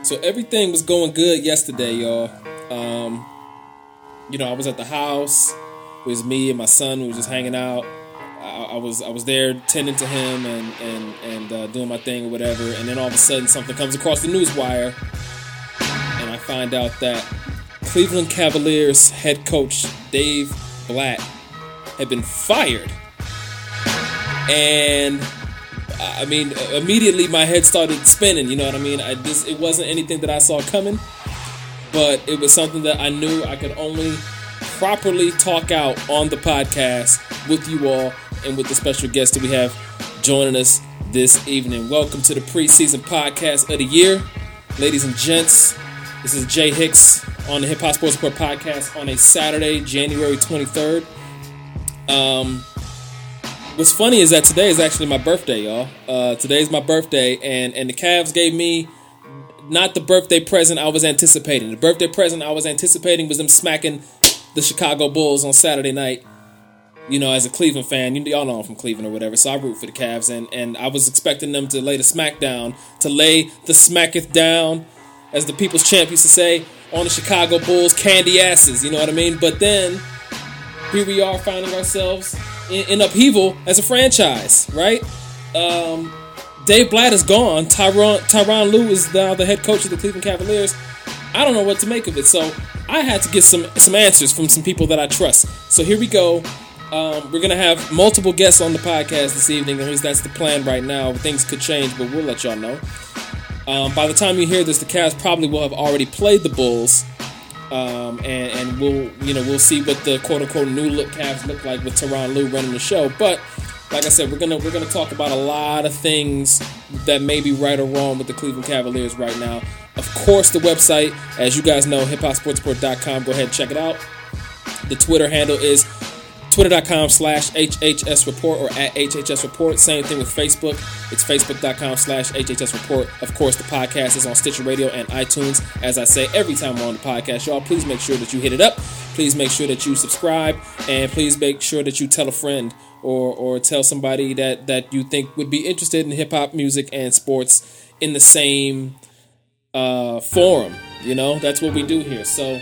So everything was going good yesterday, y'all. I was at the house. It was me and my son. We were just hanging out. I was there tending to him and doing my thing or whatever. And then all of a sudden, something comes across the news wire, and I find out that Cleveland Cavaliers head coach Dave Blatt had been fired. And I mean, immediately my head started spinning. You know what I mean? It wasn't anything that I saw coming, but it was something that I knew I could only properly talk out on the podcast with you all and with the special guest that we have joining us this evening. Welcome to the preseason podcast of the year, ladies and gents. This is Jay Hicks on the Hip Hop Sports Report podcast on a Saturday, January 23rd. What's funny is that today is actually my birthday, y'all. Today's my birthday, and the Cavs gave me not the birthday present I was anticipating. The birthday present I was anticipating was them smacking the Chicago Bulls on Saturday night. You know, as a Cleveland fan, y'all know I'm from Cleveland or whatever, so I root for the Cavs, and I was expecting them to lay the smack down, to lay the smacketh down, as the People's Champ used to say, on the Chicago Bulls' candy asses, you know what I mean? But then, here we are finding ourselves in upheaval as a franchise, right? Dave Blatt is gone. Tyronn Lue is now the head coach of the Cleveland Cavaliers. I don't know what to make of it, so I had to get some answers from some people that I trust. So here we go. We're going to have multiple guests on the podcast this evening. At least that's the plan right now. Things could change, but we'll let y'all know. By the time you hear this, the Cavs probably will have already played the Bulls. And we'll see what the quote unquote new look Cavs look like with Tyronn Lue running the show. But like I said, we're gonna talk about a lot of things that may be right or wrong with the Cleveland Cavaliers right now. Of course, the website, as you guys know, hiphopsportsreport.com. Go ahead and check it out. The Twitter handle is twitter.com/HHSReport or at HHSReport. Same thing with Facebook. It's facebook.com/HHSReport. Of course, the podcast is on Stitcher Radio and iTunes. As I say every time we're on the podcast, y'all, please make sure that you hit it up. Please make sure that you subscribe. And please make sure that you tell a friend or tell somebody that you think would be interested in hip-hop music and sports in the same forum. You know, that's what we do here. So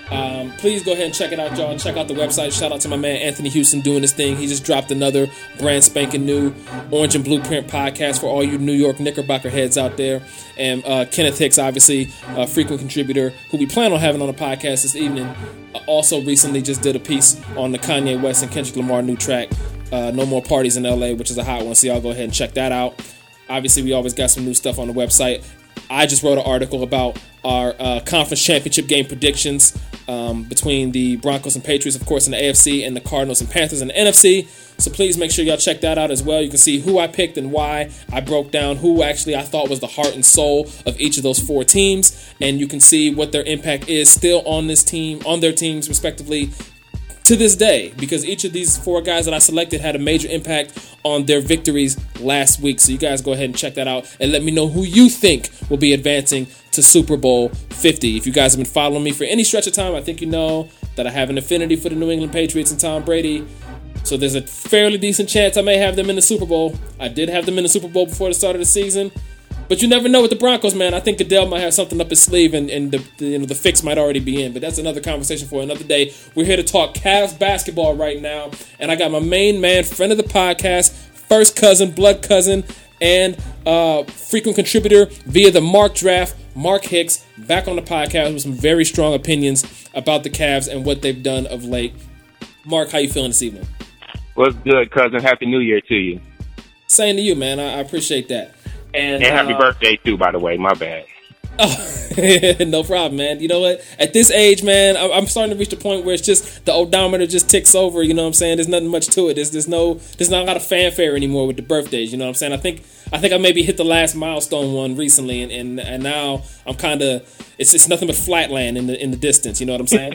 please go ahead and check it out, y'all. Check out the website. Shout out to my man Anthony Houston doing his thing. He just dropped another brand spanking new Orange and Blueprint podcast for all you New York Knickerbocker heads out there. And Kenneth Hicks, obviously, a frequent contributor who we plan on having on the podcast this evening, also recently just did a piece on the Kanye West and Kendrick Lamar new track, No More Parties in LA, which is a hot one. So y'all go ahead and check that out. Obviously, we always got some new stuff on the website. I just wrote an article about our conference championship game predictions between the Broncos and Patriots, of course, in the AFC, and the Cardinals and Panthers in the NFC. So please make sure y'all check that out as well. You can see who I picked and why. I broke down who actually I thought was the heart and soul of each of those four teams, and you can see what their impact is still on this team, on their teams respectively, to this day, because each of these four guys that I selected had a major impact on their victories last week. So you guys go ahead and check that out and let me know who you think will be advancing to Super Bowl 50. If you guys have been following me for any stretch of time, I think you know that I have an affinity for the New England Patriots and Tom Brady. So there's a fairly decent chance I may have them in the Super Bowl. I did have them in the Super Bowl before the start of the season. But you never know with the Broncos, man. I think Goodell might have something up his sleeve, and the fix might already be in. But that's another conversation for another day. We're here to talk Cavs basketball right now, and I got my main man, friend of the podcast, first cousin, blood cousin, and frequent contributor via the Mark Draft, Mark Hicks, back on the podcast with some very strong opinions about the Cavs and what they've done of late. Mark, how you feeling this evening? What's good, cousin? Happy New Year to you. Same to you, man. I appreciate that. And happy birthday, too, by the way. My bad. Oh, no problem, man. You know what? At this age, man, I'm starting to reach the point where it's just the odometer just ticks over. You know what I'm saying? There's nothing much to it. There's not a lot of fanfare anymore with the birthdays. You know what I'm saying? I think I maybe hit the last milestone one recently, and now I'm kind of it's nothing but flatland in the distance. You know what I'm saying?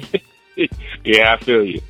Yeah, I feel you.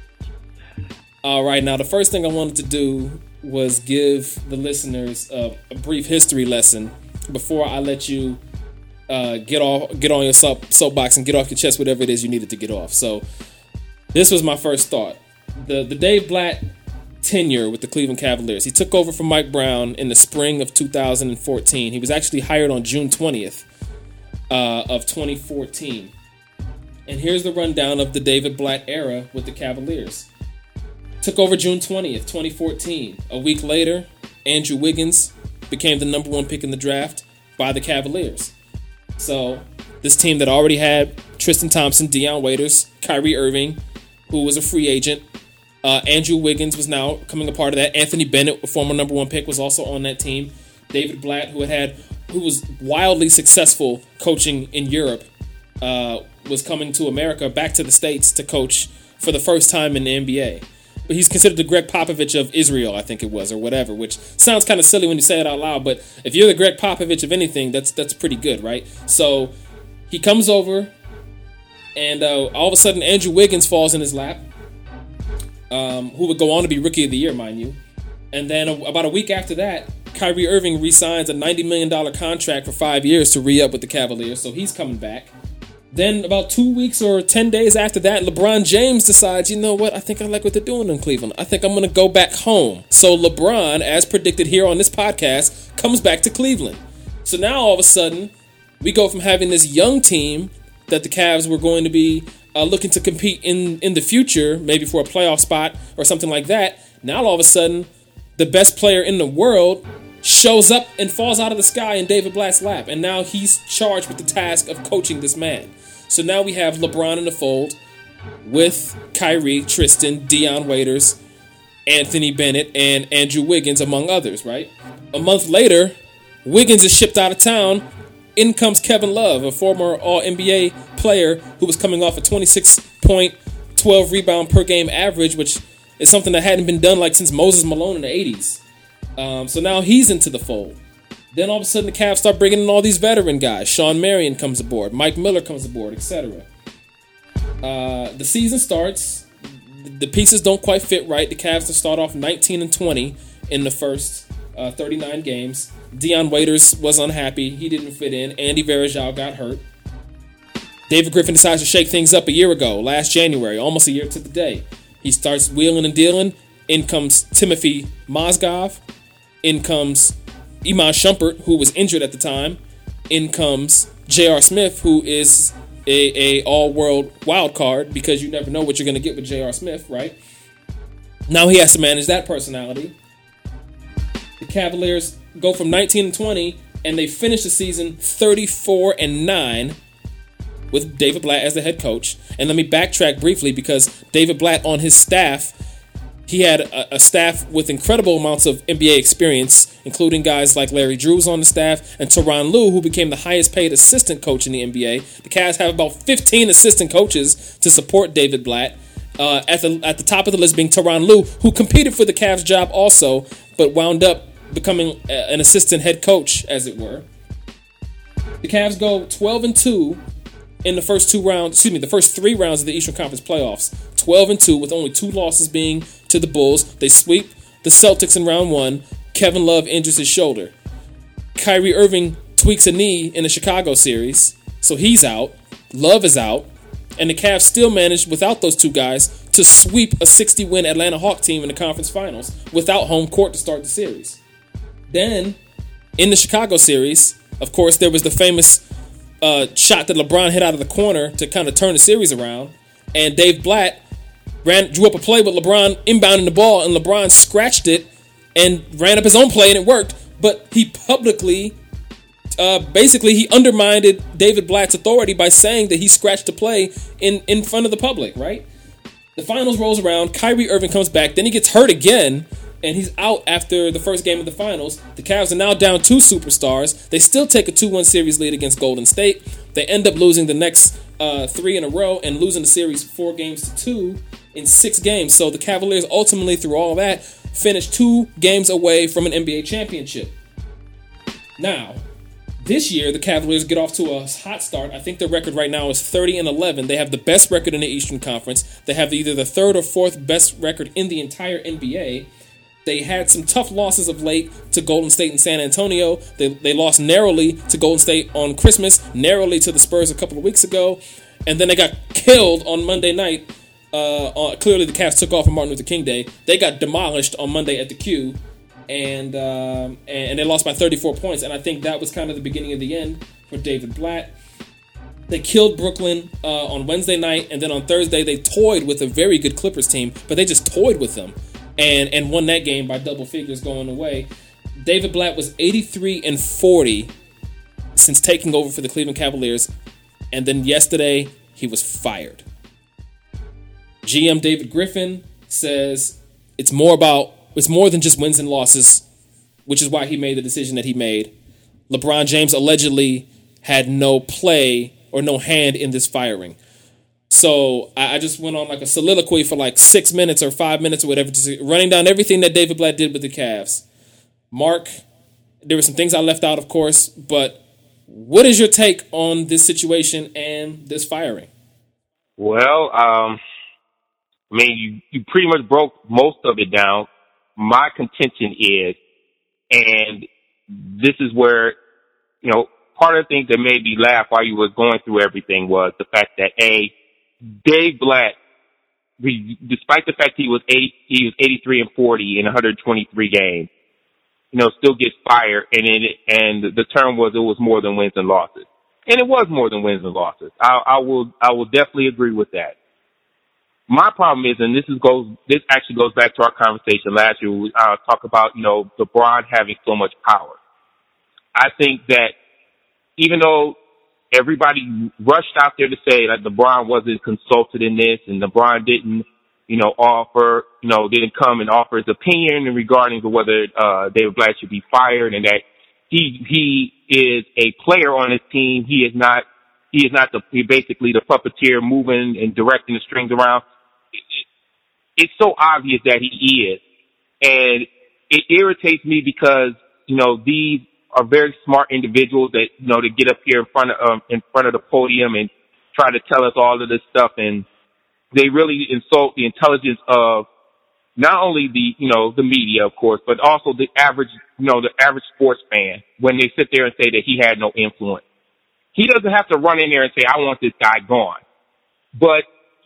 All right, now the first thing I wanted to do was give the listeners a brief history lesson before I let you get on your soapbox and get off your chest whatever it is you needed to get off. So this was my first thought. The Dave Blatt tenure with the Cleveland Cavaliers. He took over from Mike Brown in the spring of 2014. He was actually hired on June 20th. of 2014. And here's the rundown of the David Blatt era with the Cavaliers. Took over June 20th, 2014. A week later, Andrew Wiggins became the number 1 pick in the draft by the Cavaliers. So this team that already had Tristan Thompson, Dion Waiters, Kyrie Irving, who was a free agent. Andrew Wiggins was now coming a part of that. Anthony Bennett, a former number 1 pick, was also on that team. David Blatt, who was wildly successful coaching in Europe, was coming to America, back to the States, to coach for the first time in the NBA. But he's considered the Greg Popovich of Israel, I think it was, or whatever, which sounds kind of silly when you say it out loud, but if you're the Greg Popovich of anything, that's pretty good, right? So he comes over, and all of a sudden Andrew Wiggins falls in his lap, who would go on to be Rookie of the Year, mind you. And then about a week after that, Kyrie Irving re-signs a $90 million contract for 5 years to re-up with the Cavaliers, so he's coming back. Then about 2 weeks or 10 days after that, LeBron James decides, you know what, I think I like what they're doing in Cleveland. I think I'm going to go back home. So LeBron, as predicted here on this podcast, comes back to Cleveland. So now all of a sudden, we go from having this young team that the Cavs were going to be looking to compete in the future, maybe for a playoff spot or something like that. Now all of a sudden, the best player in the world shows up and falls out of the sky in David Blatt's lap. And now he's charged with the task of coaching this man. So now we have LeBron in the fold with Kyrie, Tristan, Dion Waiters, Anthony Bennett, and Andrew Wiggins, among others, right? A month later, Wiggins is shipped out of town. In comes Kevin Love, a former All-NBA player who was coming off a 26-point, 12-rebound per game average, which is something that hadn't been done like since Moses Malone in the 80s. So now he's into the fold. Then all of a sudden the Cavs start bringing in all these veteran guys. Sean Marion comes aboard. Mike Miller comes aboard, etc. The season starts. The pieces don't quite fit right. The Cavs start off 19-20 in the first 39 games. Dion Waiters was unhappy. He didn't fit in. Andy Varejao got hurt. David Griffin decides to shake things up a year ago, last January, almost a year to the day. He starts wheeling and dealing. In comes Timothy Mozgov. In comes Iman Shumpert, who was injured at the time. In comes J.R. Smith, who is a all-world wild card, because you never know what you're going to get with J.R. Smith, right? Now he has to manage that personality. The Cavaliers go from 19-20, and they finish the season 34-9 with David Blatt as the head coach. And let me backtrack briefly, because David Blatt on his staff, he had a staff with incredible amounts of NBA experience, including guys like Larry Drews on the staff and Tyronn Lue, who became the highest paid assistant coach in the NBA. The Cavs have about 15 assistant coaches to support David Blatt. At the top of the list being Tyronn Lue, who competed for the Cavs job also, but wound up becoming an assistant head coach, as it were. The Cavs go 12-2 in the first the first 3 rounds of the Eastern Conference playoffs. 12-2 with only 2 losses being to the Bulls. They sweep the Celtics in round 1. Kevin Love injures his shoulder. Kyrie Irving tweaks a knee in the Chicago series, so he's out. Love is out. And the Cavs still managed, without those 2 guys, to sweep a 60-win Atlanta Hawk team in the conference finals without home court to start the series. Then, in the Chicago series, of course, there was the famous shot that LeBron hit out of the corner to kind of turn the series around. And Dave Blatt drew up a play with LeBron inbounding the ball, and LeBron scratched it and ran up his own play, and it worked. But he publicly, he undermined David Blatt's authority by saying that he scratched the play in front of the public, right? The finals rolls around. Kyrie Irving comes back. Then he gets hurt again, and he's out after the first game of the finals. The Cavs are now down 2 superstars. They still take a 2-1 series lead against Golden State. They end up losing the next 3 in a row and losing the series 4-2 in 6 games. So the Cavaliers ultimately, through all that, finished 2 games away from an NBA championship. Now, this year, the Cavaliers get off to a hot start. I think their record right now is 30-11. They have the best record in the Eastern Conference. They have either the 3rd or 4th best record in the entire NBA. They had some tough losses of late to Golden State and San Antonio. They lost narrowly to Golden State on Christmas, narrowly to the Spurs a couple of weeks ago, and then they got killed on Monday night. Clearly, the Cavs took off on Martin Luther King Day. They got demolished on Monday at the Q, and they lost by 34 points. And I think that was kind of the beginning of the end for David Blatt. They killed Brooklyn on Wednesday night, and then on Thursday they toyed with a very good Clippers team, but they just toyed with them and won that game by double figures going away. David Blatt was 83-40 since taking over for the Cleveland Cavaliers, and then yesterday he was fired. GM David Griffin says it's more than just wins and losses, which is why he made the decision that he made. LeBron James allegedly had no play or no hand in this firing. So I just went on like a soliloquy for like 6 minutes or 5 minutes or whatever, just running down everything that David Blatt did with the Cavs. Mark, there were some things I left out, of course, but what is your take on this situation and this firing? Well, you pretty much broke most of it down. My contention is, and this is where, part of the things that made me laugh while you was going through everything was the fact that Dave Blatt, despite the fact he was 83-40 in 123 games, still gets fired, and the term was it was more than wins and losses, and it was more than wins and losses. I will definitely agree with that. My problem is, and this actually goes back to our conversation last year. We talk about LeBron having so much power. I think that even though everybody rushed out there to say that LeBron wasn't consulted in this, and LeBron didn't, didn't come and offer his opinion regarding whether David Blatt should be fired, and that he is a player on his team. He is not basically the puppeteer moving and directing the strings around. It's so obvious that he is, and it irritates me because these are very smart individuals that to get up here in front of the podium and try to tell us all of this stuff, and they really insult the intelligence of not only the media, of course, but also the average sports fan when they sit there and say that he had no influence. He doesn't have to run in there and say, I want this guy gone. But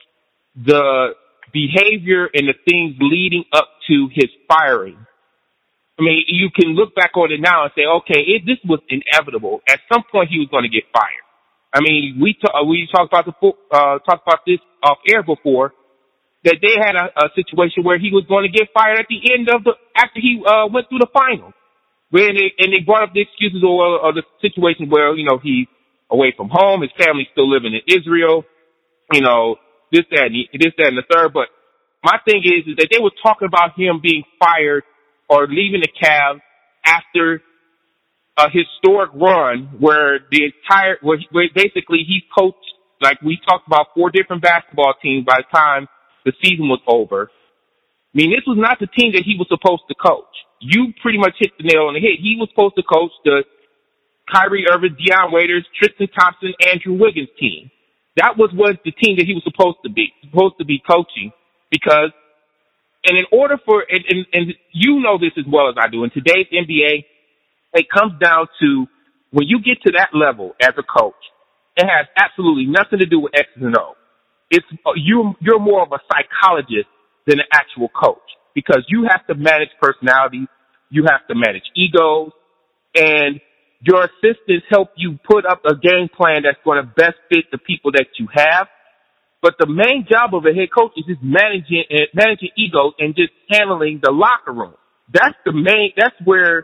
the behavior and the things leading up to his firing, you can look back on it now and say, okay, this was inevitable. At some point, he was going to get fired. We talked about this off air before, that they had a situation where he was going to get fired at the end after he went through the finals. And they brought up the excuses or the situation where he's away from home, his family's still living in Israel, this, that, and the third. But my thing is that they were talking about him being fired or leaving the Cavs after a historic run where basically he coached, like we talked about, 4 different basketball teams by the time the season was over. This was not the team that he was supposed to coach. You pretty much hit the nail on the head. He was supposed to coach the Kyrie Irving, Deion Waiters, Tristan Thompson, Andrew Wiggins team. That was the team that he was supposed to be coaching, because, and in order for, and you know this as well as I do, in today's NBA, it comes down to when you get to that level as a coach, it has absolutely nothing to do with X's and O's. You're more of a psychologist than an actual coach, because you have to manage personalities, you have to manage egos, and your assistants help you put up a game plan that's going to best fit the people that you have. But the main job of a head coach is just managing egos and just handling the locker room. That's where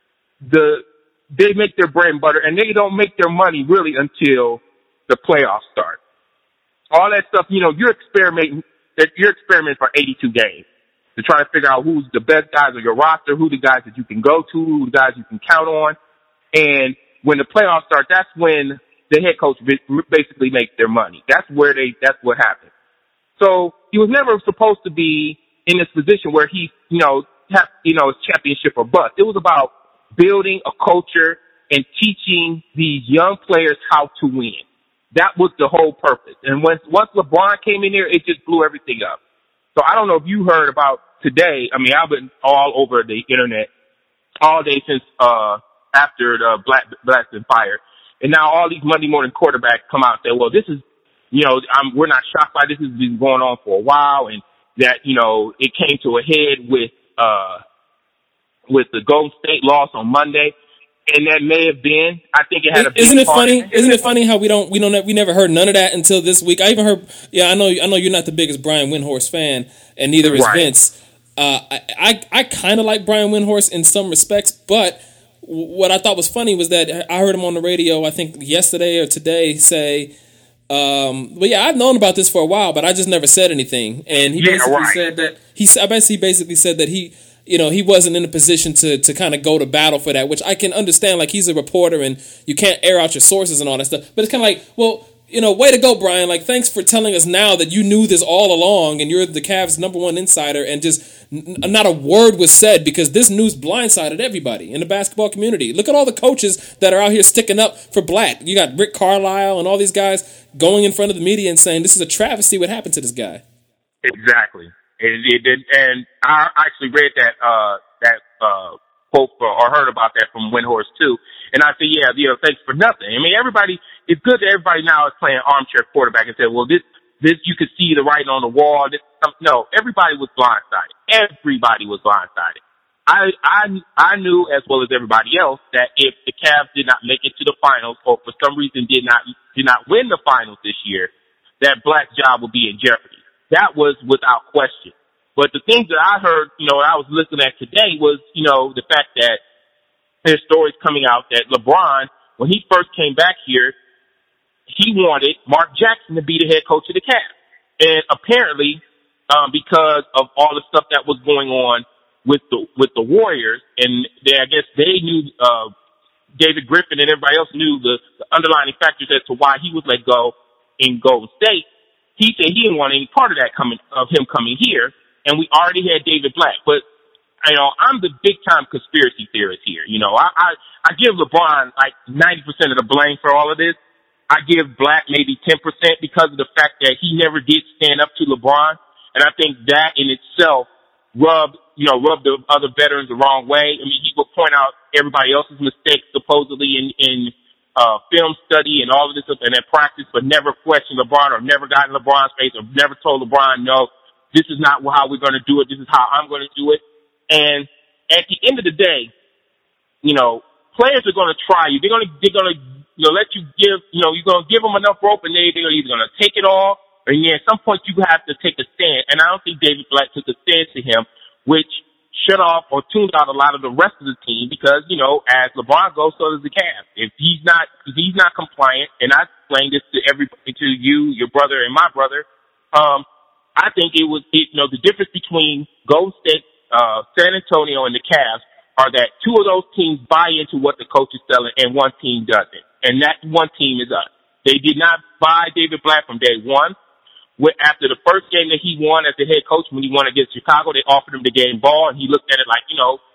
they make their bread and butter, and they don't make their money really until the playoffs start. All that stuff, you're experimenting for 82 games to try to figure out who's the best guys on your roster, who the guys that you can go to, who the guys you can count on. And when the playoffs start, that's when the head coach basically makes their money. That's what happens. So he was never supposed to be in this position where he, it's championship or bust. It was about building a culture and teaching these young players how to win. That was the whole purpose. And once LeBron came in here, it just blew everything up. So I don't know if you heard about today. I've been all over the internet all day since after the Blatt's been fired. And now all these Monday morning quarterbacks come out and say, well, this is, we're not shocked by this. This has been going on for a while, and that, it came to a head with the Golden State loss on Monday. And that may have been. I think it had a big Isn't it part. funny? Isn't it funny how we never heard none of that until this week? I even heard. Yeah, I know you're not the biggest Brian Windhorst fan, and neither is Vince. I kind of like Brian Windhorst in some respects, but what I thought was funny was that I heard him on the radio, I think yesterday or today, say, but yeah, I've known about this for a while, but I just never said anything. And he said that I bet he basically said that he wasn't in a position to kind of go to battle for that, which I can understand. Like, he's a reporter and you can't air out your sources and all that stuff. But it's kind of like, well, way to go, Brian. Like, thanks for telling us now that you knew this all along and you're the Cavs' #1 insider, and just not a word was said, because this news blindsided everybody in the basketball community. Look at all the coaches that are out here sticking up for Black. You got Rick Carlisle and all these guys going in front of the media and saying this is a travesty what happened to this guy. Exactly. And I actually read that quote or heard about that from Windhorst too. And I said, thanks for nothing. I mean, it's good that everybody now is playing armchair quarterback and said, well, this, you could see the writing on the wall. No, everybody was blindsided. Everybody was blindsided. I knew, as well as everybody else, that if the Cavs did not make it to the finals, or for some reason did not win the finals this year, that Black's job would be in jeopardy. That was without question. But the things that I heard, I was listening at today was, the fact that there's stories coming out that LeBron, when he first came back here, he wanted Mark Jackson to be the head coach of the Cavs. And apparently, because of all the stuff that was going on with the Warriors, and I guess they knew, David Griffin and everybody else knew the underlying factors as to why he was let go in Golden State. He said he didn't want any part of that him coming here, and we already had David Black. But, I'm the big time conspiracy theorist here. I give LeBron like 90% of the blame for all of this. I give Black maybe 10% because of the fact that he never did stand up to LeBron. And I think that in itself rubbed the other veterans the wrong way. I mean, he would point out everybody else's mistakes supposedly in film study and all of this stuff and in practice, but never questioned LeBron or never got in LeBron's face or never told LeBron, no, this is not how we're going to do it. This is how I'm going to do it. And at the end of the day, players are going to try you. They're going to let you give, you're going to give them enough rope, and they're either going to take it all, or at some point you have to take a stand. And I don't think David Black took a stand to him, which shut off or tuned out a lot of the rest of the team, because, as LeBron goes, so does the Cavs. If he's not compliant, and I explained this to everybody, to you, your brother, and my brother, I think the difference between Golden State, San Antonio, and the Cavs are that two of those teams buy into what the coach is selling and one team doesn't. And that one team is us. They did not buy David Black from day one. After the first game that he won as the head coach, when he won against Chicago, they offered him the game ball, and he looked at it like,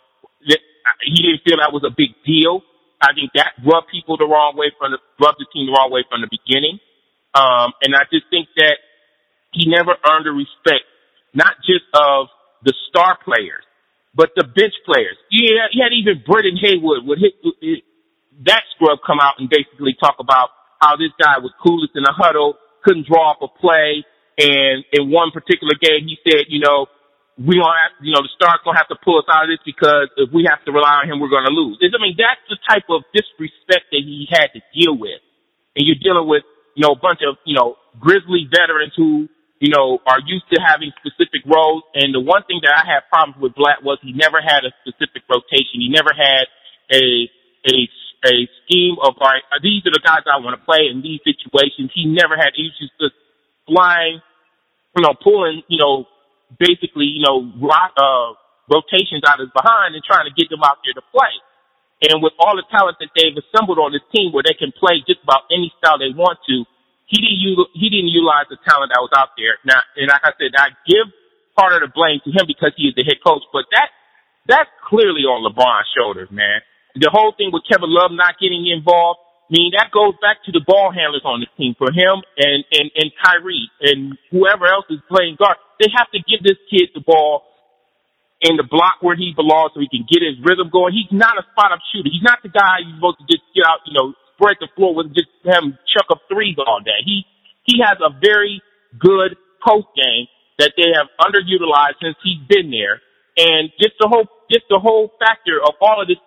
he didn't feel that was a big deal. I think that rubbed the team the wrong way from the beginning. And I just think that he never earned the respect, not just of the star players, but the bench players. Yeah, he had even Brendan Haywood with that scrub come out and basically talk about how this guy was coolest in a huddle, couldn't draw up a play. And in one particular game, he said, we gonna have, the Stars gonna have to pull us out of this, because if we have to rely on him, we're gonna lose. That's the type of disrespect that he had to deal with. And you're dealing with, a bunch of, grizzly veterans who, are used to having specific roles. And the one thing that I had problems with Black was he never had a specific rotation. He never had a scheme of, all right, these are the guys I want to play in these situations. He never had, he was just flying, pulling, basically, rotations out of his behind and trying to get them out there to play. And with all the talent that they've assembled on this team where they can play just about any style they want to, he didn't utilize the talent that was out there. Now, and like I said, I give part of the blame to him because he is the head coach, but that's clearly on LeBron's shoulders, man. The whole thing with Kevin Love not getting involved, that goes back to the ball handlers on the team. For him and Kyrie and whoever else is playing guard, they have to give this kid the ball in the block where he belongs so he can get his rhythm going. He's not a spot-up shooter. He's not the guy you're supposed to just get out, spread the floor with, just have him chuck up threes all day. He has a very good post game that they have underutilized since he's been there. And just the whole factor of all of this stuff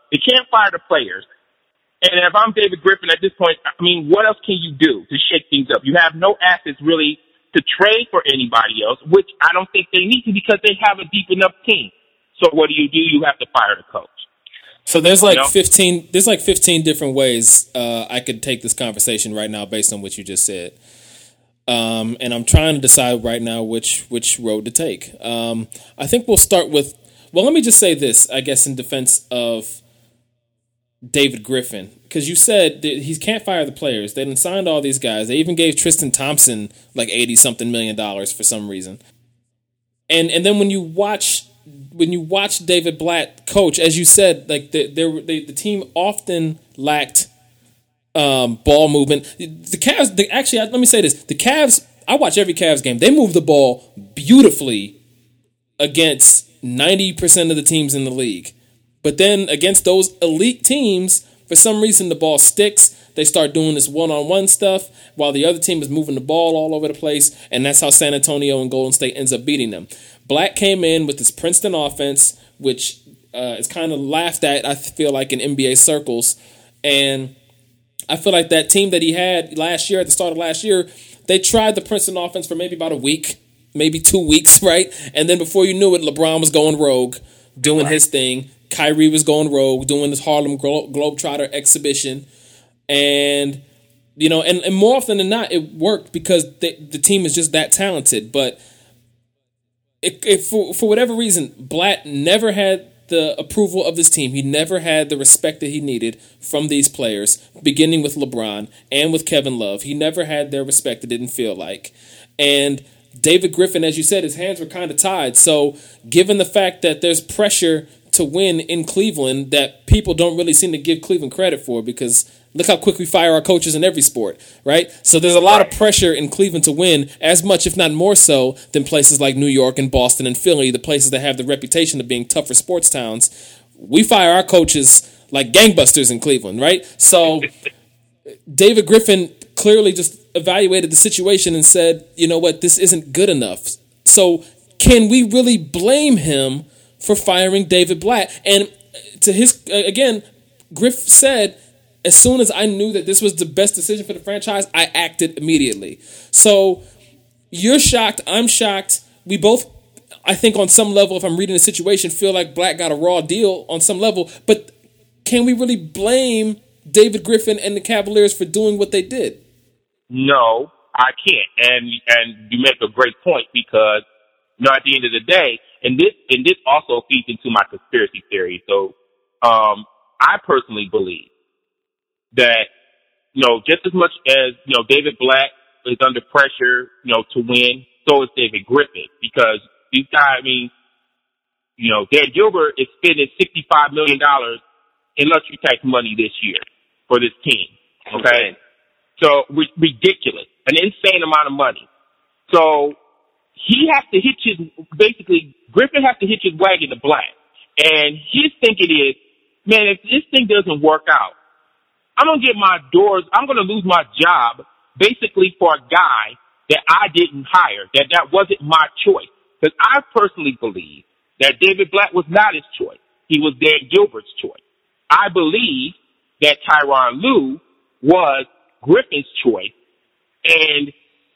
They can't fire the players. And if I'm David Griffin at this point, I mean, what else can you do to shake things up? You have no assets really to trade for anybody else, which I don't think they need to because they have a deep enough team. So what do? You have to fire the coach. So there's like 15 different ways I could take this conversation right now based on what you just said. And I'm trying to decide right now which road to take. I think we'll start with, well, let me just say this, I guess, in defense of David Griffin, because you said that he can't fire the players. They done signed all these guys. They even gave Tristan Thompson like $80-something million for some reason. And then when you watch David Blatt coach, as you said, like the team often lacked ball movement. The Cavs, let me say this: the Cavs. I watch every Cavs game. They move the ball beautifully against 90% of the teams in the league. But then against those elite teams, for some reason the ball sticks. They start doing this one-on-one stuff while the other team is moving the ball all over the place, and that's how San Antonio and Golden State ends up beating them. Black came in with this Princeton offense, which is kind of laughed at, I feel like, in NBA circles. And I feel like that team that he had last year, at the start of last year, they tried the Princeton offense for maybe about a week, maybe 2 weeks, right? And then before you knew it, LeBron was going rogue, doing his thing. Kyrie was going rogue, doing this Harlem Globetrotter exhibition. And, you know, and more often than not, it worked because the team is just that talented. But for whatever reason, Blatt never had the approval of this team. He never had the respect that he needed from these players, beginning with LeBron and with Kevin Love. He never had their respect, it didn't feel like. And David Griffin, as you said, his hands were kind of tied. So given the fact that there's pressure to win in Cleveland that people don't really seem to give Cleveland credit for, because look how quick we fire our coaches in every sport, right? So there's a lot of pressure in Cleveland to win, as much, if not more so, than places like New York and Boston and Philly, the places that have the reputation of being tougher sports towns. We fire our coaches like gangbusters in Cleveland, right? So David Griffin clearly just evaluated the situation and said, you know what, this isn't good enough. So can we really blame him for firing David Blatt? And to his, again, Griff said, as soon as I knew that this was the best decision for the franchise, I acted immediately. So you're shocked, I'm shocked. We both, I think on some level, if I'm reading the situation, feel like Blatt got a raw deal on some level. But can we really blame David Griffin and the Cavaliers for doing what they did? No, I can't. And you make a great point, because, you know, at the end of the day, and this also feeds into my conspiracy theory. So I personally believe that, you know, just as much as, you know, David Blatt is under pressure, you know, to win, so is David Griffin, because these guys, I mean, you know, Dan Gilbert is spending $65 million in luxury tax money this year for this team. Okay. So ridiculous, an insane amount of money. So he has to Griffin has to hitch his wagon to Blatt. And his thinking is, man, if this thing doesn't work out, I'm going to lose my job basically for a guy that I didn't hire, that wasn't my choice. Because I personally believe that David Blatt was not his choice. He was Dan Gilbert's choice. I believe that Tyronn Lue was Griffin's choice. And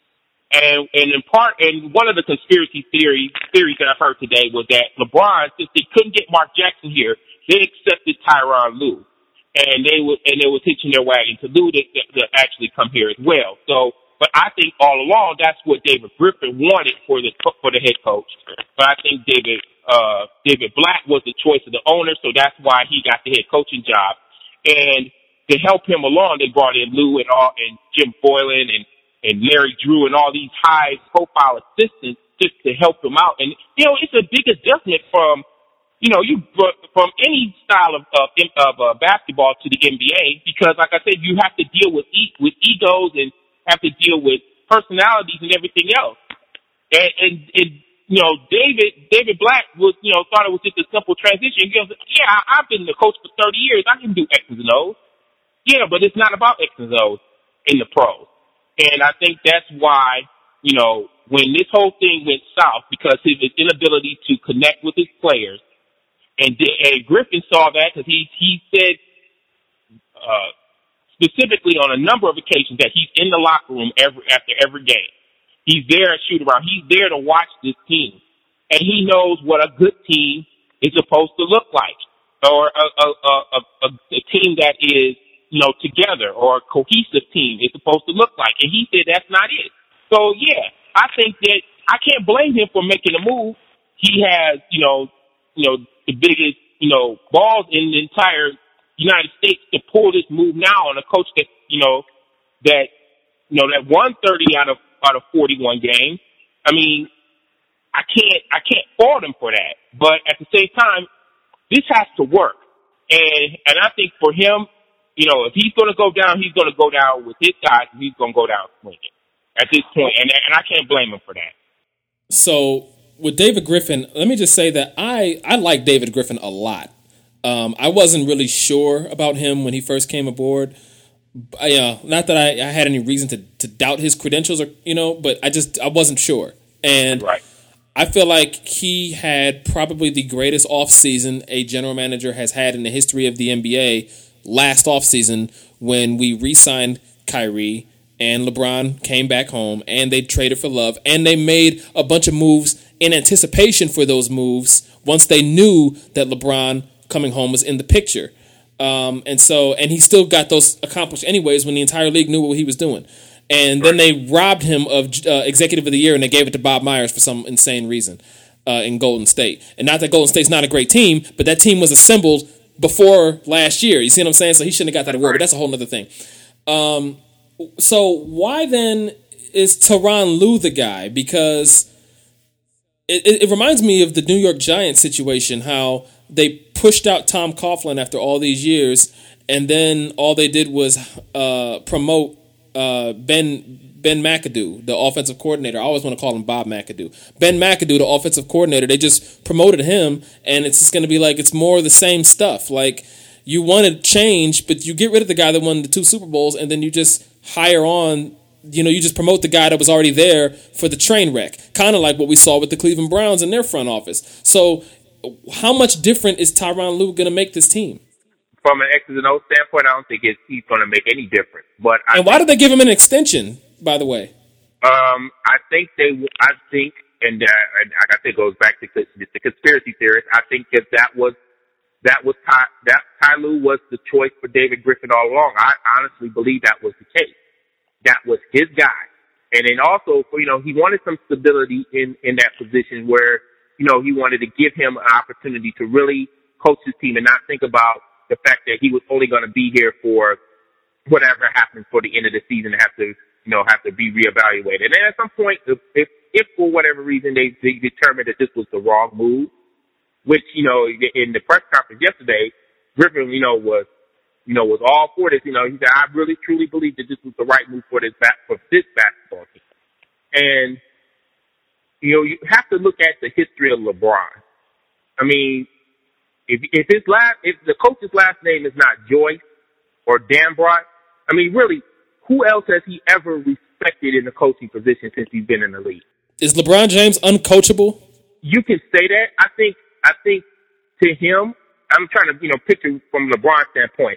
in part, and one of the conspiracy theories that I heard today was that LeBron, since they couldn't get Mark Jackson here, they accepted Tyronn Lue. And they were hitching their wagon to Lue to actually come here as well. So, but I think all along that's what David Griffin wanted for the head coach. But I think David Blatt was the choice of the owner, so that's why he got the head coaching job. And to help him along, they brought in Lue and Jim Boylan and Larry Drew and all these high profile assistants just to help him out. And you know, it's a big adjustment from any style of basketball to the NBA, because, like I said, you have to deal with egos and have to deal with personalities and everything else. And you know, David Blatt was, you know, thought it was just a simple transition. He goes, yeah, I've been the coach for 30 years. I can do X's and O's. Yeah, but it's not about X's and O's in the pros. And I think that's why, you know, when this whole thing went south, because of his inability to connect with his players, And Griffin saw that because he said specifically on a number of occasions that he's in the locker room after every game. He's there at shoot around. He's there to watch this team, and he knows what a good team is supposed to look like, or a team that is, together, or a cohesive team is supposed to look like. And he said that's not it. So yeah, I think that I can't blame him for making a move. He has, the biggest, balls in the entire United States to pull this move now on a coach that, that won 30 out of 41 games. I mean, I can't fault him for that. But at the same time, this has to work. And I think for him, if he's going to go down, he's going to go down with his guys, and he's going to go down swinging at this point. And I can't blame him for that. So with David Griffin, let me just say that I like David Griffin a lot. I wasn't really sure about him when he first came aboard. Not that I had any reason to doubt his credentials, but I wasn't sure. And right. I feel like he had probably the greatest offseason a general manager has had in the history of the NBA last offseason, when we re-signed Kyrie and LeBron came back home and they traded for Love, and they made a bunch of moves in anticipation for those moves once they knew that LeBron coming home was in the picture. And he still got those accomplished anyways when the entire league knew what he was doing. And then they robbed him of Executive of the Year, and they gave it to Bob Myers for some insane reason in Golden State. And not that Golden State's not a great team, but that team was assembled before last year. You see what I'm saying? So he shouldn't have got that award, but that's a whole other thing. So why then is Tyronn Lue the guy? Because it reminds me of the New York Giants situation, how they pushed out Tom Coughlin after all these years, and then all they did was promote Ben McAdoo, the offensive coordinator. I always want to call him Bob McAdoo. Ben McAdoo, the offensive coordinator, they just promoted him, and it's just going to be like it's more of the same stuff. Like, you want to change, but you get rid of the guy that won the 2 Super Bowls, and then you just hire on, you just promote the guy that was already there for the train wreck. Kind of like what we saw with the Cleveland Browns in their front office. So how much different is Tyronn Lue going to make this team? From an X's and O's standpoint, I don't think he's going to make any difference. But why did they give him an extension, by the way? I think, and I think it goes back to the conspiracy theorists. I think that Ty Lue was the choice for David Griffin all along. I honestly believe that was the case. That was his guy. And then also, he wanted some stability in that position where, he wanted to give him an opportunity to really coach his team and not think about the fact that he was only going to be here for whatever happens for the end of the season and have to be reevaluated. And at some point, if for whatever reason they determined that this was the wrong move, which, in the press conference yesterday, Griffin, was all for this. He said, I really truly believe that this was the right move for this basketball team. And, you have to look at the history of LeBron. I mean, if the coach's last name is not Joyce or Dambrot, I mean, really, who else has he ever respected in the coaching position since he's been in the league? Is LeBron James uncoachable? You can say that. I think to him, I'm trying to, picture from LeBron's standpoint.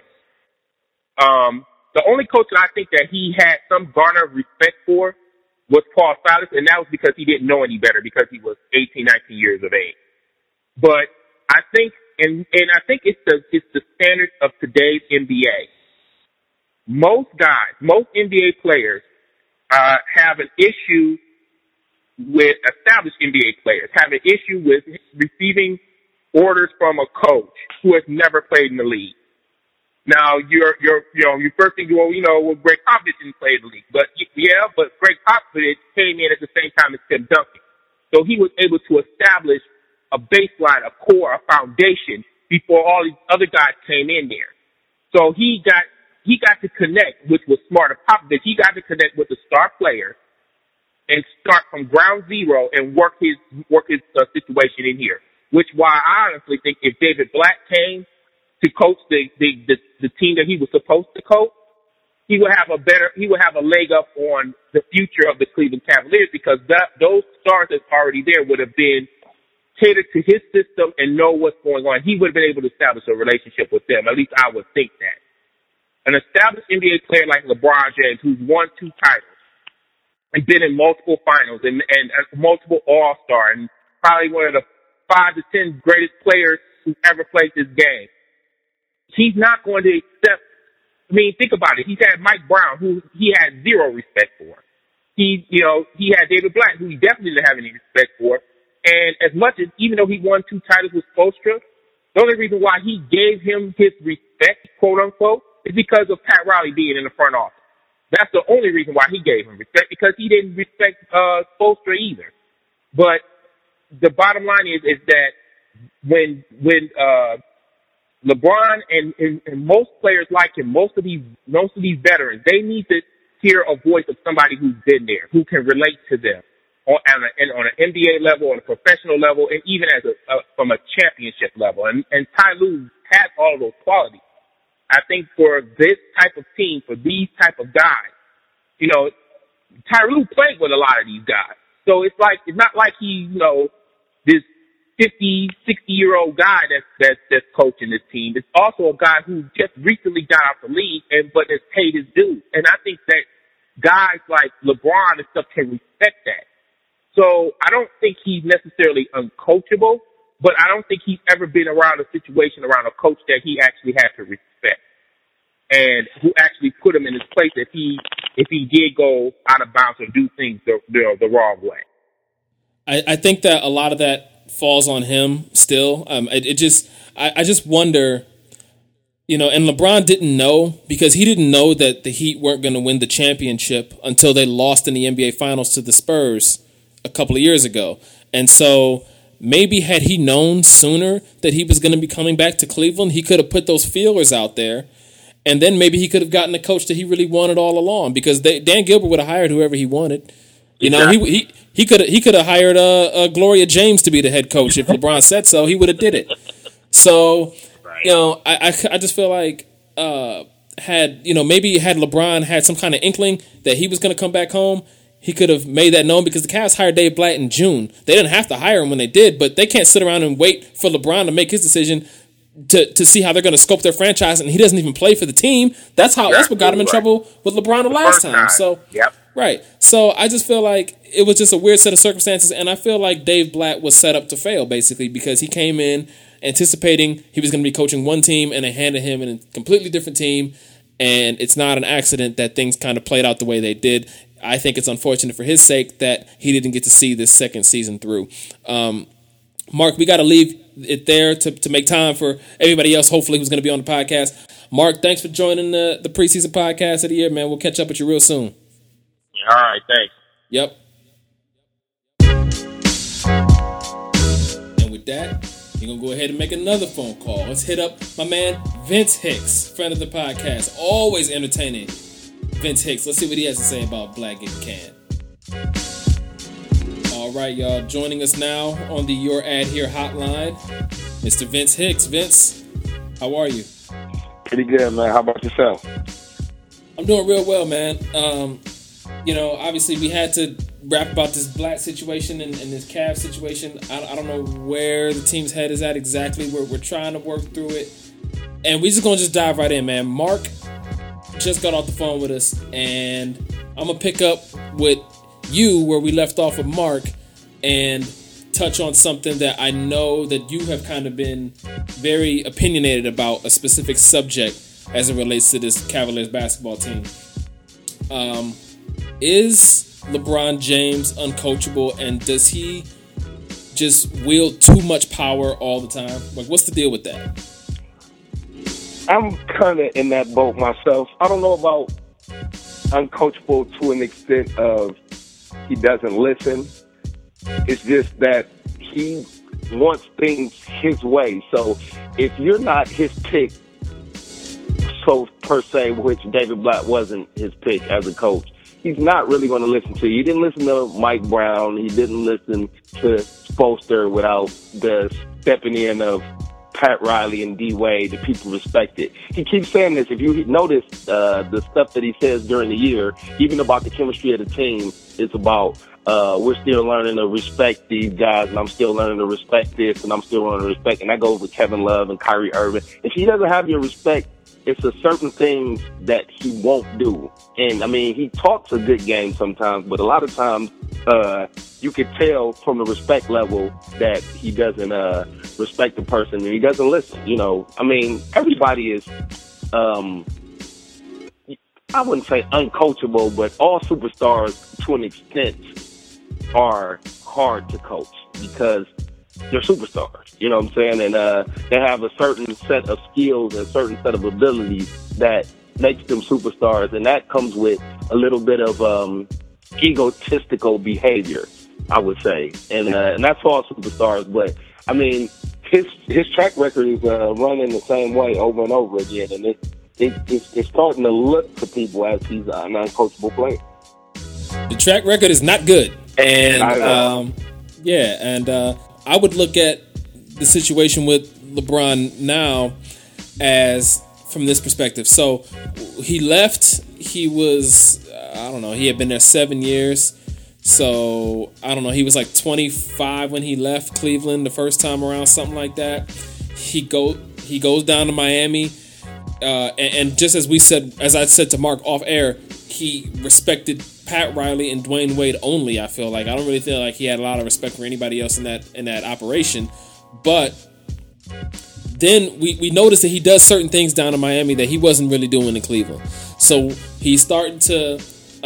The only coach that I think that he had some garner of respect for was Paul Silas, and that was because he didn't know any better because he was 18, 19 years of age. But I think, and I think it's the standard of today's NBA. Most NBA players have an issue with established NBA players, have an issue with receiving orders from a coach who has never played in the league. Now, your first thing well, Greg Popovich didn't play in the league, but Greg Popovich came in at the same time as Tim Duncan. So he was able to establish a baseline, a core, a foundation before all these other guys came in there. So he got to connect, which was smart of Popovich. He got to connect with the star player and start from ground zero and work his situation in here. Which why I honestly think if David Black came to coach the team that he was supposed to coach, he would have a leg up on the future of the Cleveland Cavaliers because those stars that's already there would have been cater to his system and know what's going on, he would have been able to establish a relationship with them. At least I would think that. An established NBA player like LeBron James, who's won 2 titles and been in multiple finals and multiple All-Star and probably one of the 5 to 10 greatest players who's ever played this game, he's not going to accept. I mean, think about it. He's had Mike Brown, who he had zero respect for. He had David Blatt, who he definitely didn't have any respect for. And as much as, even though he won 2 titles with Spoelstra, the only reason why he gave him his respect, quote unquote, is because of Pat Riley being in the front office. That's the only reason why he gave him respect, because he didn't respect Spoelstra either. But the bottom line is that when LeBron and most players like him, most of these veterans, they need to hear a voice of somebody who's been there, who can relate to them on an NBA level, on a professional level, and even from a championship level. And Ty Lue has all of those qualities. I think for this type of team, for these type of guys, Ty Lue played with a lot of these guys. So it's not like he's, this 50, 60-year-old guy that's coaching this team. It's also a guy who just recently got out the league but has paid his dues. And I think that guys like LeBron and stuff can respect that. So I don't think he's necessarily uncoachable, but I don't think he's ever been around a situation around a coach that he actually had to respect and who actually put him in his place if he did go out of bounds or do things the wrong way. I think that a lot of that falls on him still. I just wonder, and LeBron didn't know, because he didn't know that the Heat weren't going to win the championship until they lost in the NBA Finals to the Spurs a couple of years ago. And so maybe had he known sooner that he was going to be coming back to Cleveland, he could have put those feelers out there, and then maybe he could have gotten a coach that he really wanted all along, because Dan Gilbert would have hired whoever he wanted. Exactly. He could have hired Gloria James to be the head coach if LeBron said so. He would have did it. So, right. I just feel like had LeBron had some kind of inkling that he was going to come back home, he could have made that known, because the Cavs hired Dave Blatt in June. They didn't have to hire him when they did, but they can't sit around and wait for LeBron to make his decision to see how they're going to scope their franchise, and he doesn't even play for the team. That's what got him in trouble with LeBron the last time. So, yep. Right. So I just feel like it was just a weird set of circumstances, and I feel like Dave Blatt was set up to fail, basically, because he came in anticipating he was going to be coaching one team, and they handed him in a completely different team, and it's not an accident that things kind of played out the way they did. I think it's unfortunate for his sake that he didn't get to see this second season through. Mark, we got to leave it there to make time for everybody else, hopefully, who's going to be on the podcast. Mark, thanks for joining the preseason podcast of the year, man. We'll catch up with you real soon. All right, thanks. Yep. And with that, we're going to go ahead and make another phone call. Let's hit up my man, Vince Hicks, friend of the podcast. Always entertaining. Vince Hicks. Let's see what he has to say about Black Getting Canned. All right, y'all. Joining us now on the Your Ad Here hotline, Mr. Vince Hicks. Vince, how are you? Pretty good, man. How about yourself? I'm doing real well, man. Obviously we had to rap about this Black situation and this Cavs situation. I don't know where the team's head is at exactly. We're trying to work through it. And we're just going to dive right in, man. Mark just got off the phone with us, and I'm going to pick up with you where we left off with Mark and touch on something that I know that you have kind of been very opinionated about, a specific subject as it relates to this Cavaliers basketball team. Is LeBron James uncoachable, and does he just wield too much power all the time? Like, what's the deal with that? I'm kind of in that boat myself. I don't know about uncoachable to an extent of he doesn't listen. It's just that he wants things his way. So if you're not his pick, so per se, which David Blatt wasn't his pick as a coach, he's not really going to listen to you. He didn't listen to Mike Brown. He didn't listen to Spoelstra without the stepping in of Pat Riley and D. Wade. The people respect it. He keeps saying this. If you notice the stuff that he says during the year, even about the chemistry of the team, It's about we're still learning to respect these guys, and I'm still learning to respect this, and I'm still learning to respect. And that goes with Kevin Love and Kyrie Irving. If he doesn't have your respect, it's a certain things that he won't do. And I mean, he talks a good game sometimes, but a lot of times you could tell from the respect level that he doesn't respect the person and he doesn't listen. You know, I mean, everybody is, I wouldn't say uncoachable, but all superstars to an extent are hard to coach because they're superstars, you know what I'm saying? And they have a certain set of skills and a certain set of abilities that makes them superstars, and that comes with a little bit of egotistical behavior, I would say. And that's all superstars. But, I mean, his track record is running the same way over and over again, and it's starting to look to people as he's an uncoachable player. The track record is not good. And, I would look at the situation with LeBron now as from this perspective. So he left. He was, he had been there 7 years. So, he was like 25 when he left Cleveland the first time around, something like that. He goes down to Miami. And just as I said to Mark off air, he respected Pat Riley and Dwayne Wade only. I feel like I don't really feel like he had a lot of respect for anybody else in that operation. But then we noticed that he does certain things down in Miami that he wasn't really doing in Cleveland. So he's starting to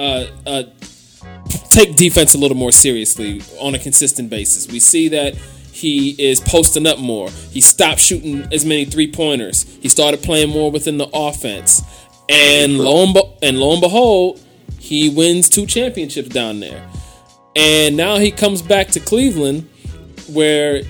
take defense a little more seriously on a consistent basis. We see that he is posting up more. He stopped shooting as many 3-pointers. He started playing more within the offense. And lo and behold, he wins 2 championships down there. And now he comes back to Cleveland, where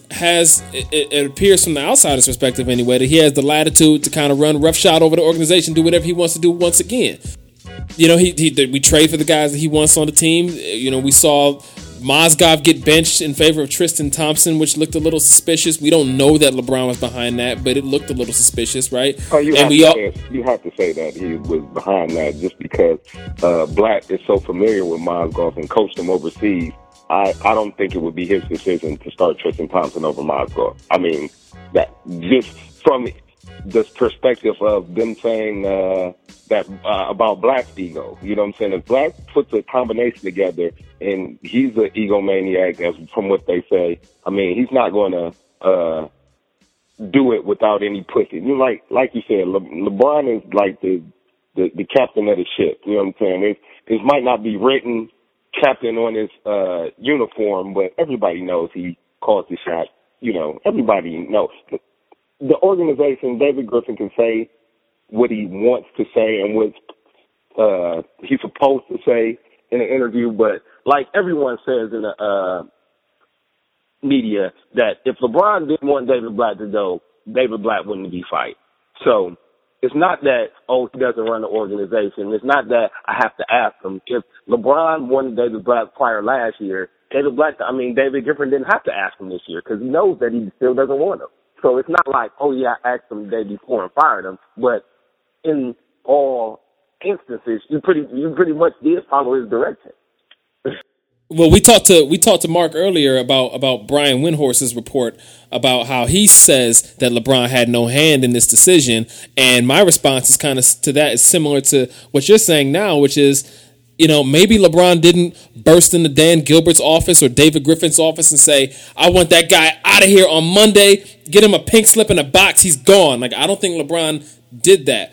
it appears from the outsider's perspective anyway, that he has the latitude to kind of run roughshod over the organization, do whatever he wants to do once again. You know, we trade for the guys that he wants on the team. You know, we saw Mozgov get benched in favor of Tristan Thompson, which looked a little suspicious. We don't know that LeBron was behind that, but it looked a little suspicious, right? Oh, you have to say that he was behind that just because Black is so familiar with Mozgov and coached him overseas. I don't think it would be his decision to start Tristan Thompson over Mozgov. I mean, that just from the perspective of them saying that about Black's ego. You know what I'm saying? If Black puts a combination together and he's an egomaniac, as from what they say, I mean, he's not going to do it without any pussy. You know, like you said, LeBron is like the captain of the ship. You know what I'm saying? It might not be written captain on his uniform, but everybody knows he calls the shot. You know, everybody knows. The organization, David Griffin can say what he wants to say and what he's supposed to say in an interview, but like everyone says in the media, that if LeBron didn't want David Black to go, David Black wouldn't be fired. So it's not that, he doesn't run the organization. It's not that I have to ask him. If LeBron wanted David Black fired last year, David Griffin didn't have to ask him this year because he knows that he still doesn't want him. So it's not like, I asked him the day before and fired him. But in all instances, you pretty much did follow his direction. Well, we talked to Mark earlier about Brian Windhorse's report about how he says that LeBron had no hand in this decision, and my response is kind of to that is similar to what you're saying now, which is, maybe LeBron didn't burst into Dan Gilbert's office or David Griffin's office and say, I want that guy out of here on Monday, get him a pink slip in a box, he's gone. Like, I don't think LeBron did that.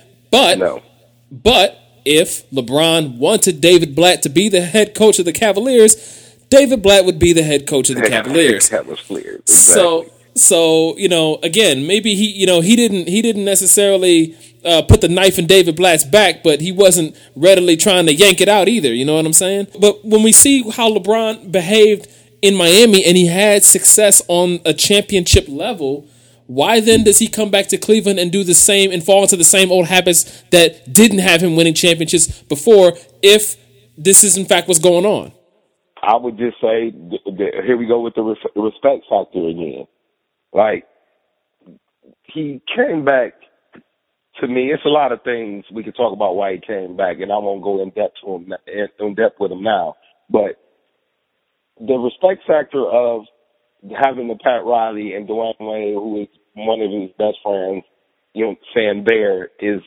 But if LeBron wanted David Blatt to be the head coach of the Cavaliers, David Blatt would be the head coach of the Cavaliers. Exactly. So again, maybe he didn't necessarily put the knife in David Blatt's back, but he wasn't readily trying to yank it out either. You know what I'm saying? But when we see how LeBron behaved in Miami and he had success on a championship level, why then does he come back to Cleveland and do the same and fall into the same old habits that didn't have him winning championships before, if this is in fact what's going on? I would just say, here we go with the respect factor again. Like, he came back, to me, it's a lot of things we could talk about why he came back, and I won't go in depth with him now. But the respect factor of having the Pat Riley and Dwayne Wade, who is one of his best friends, you know, saying there is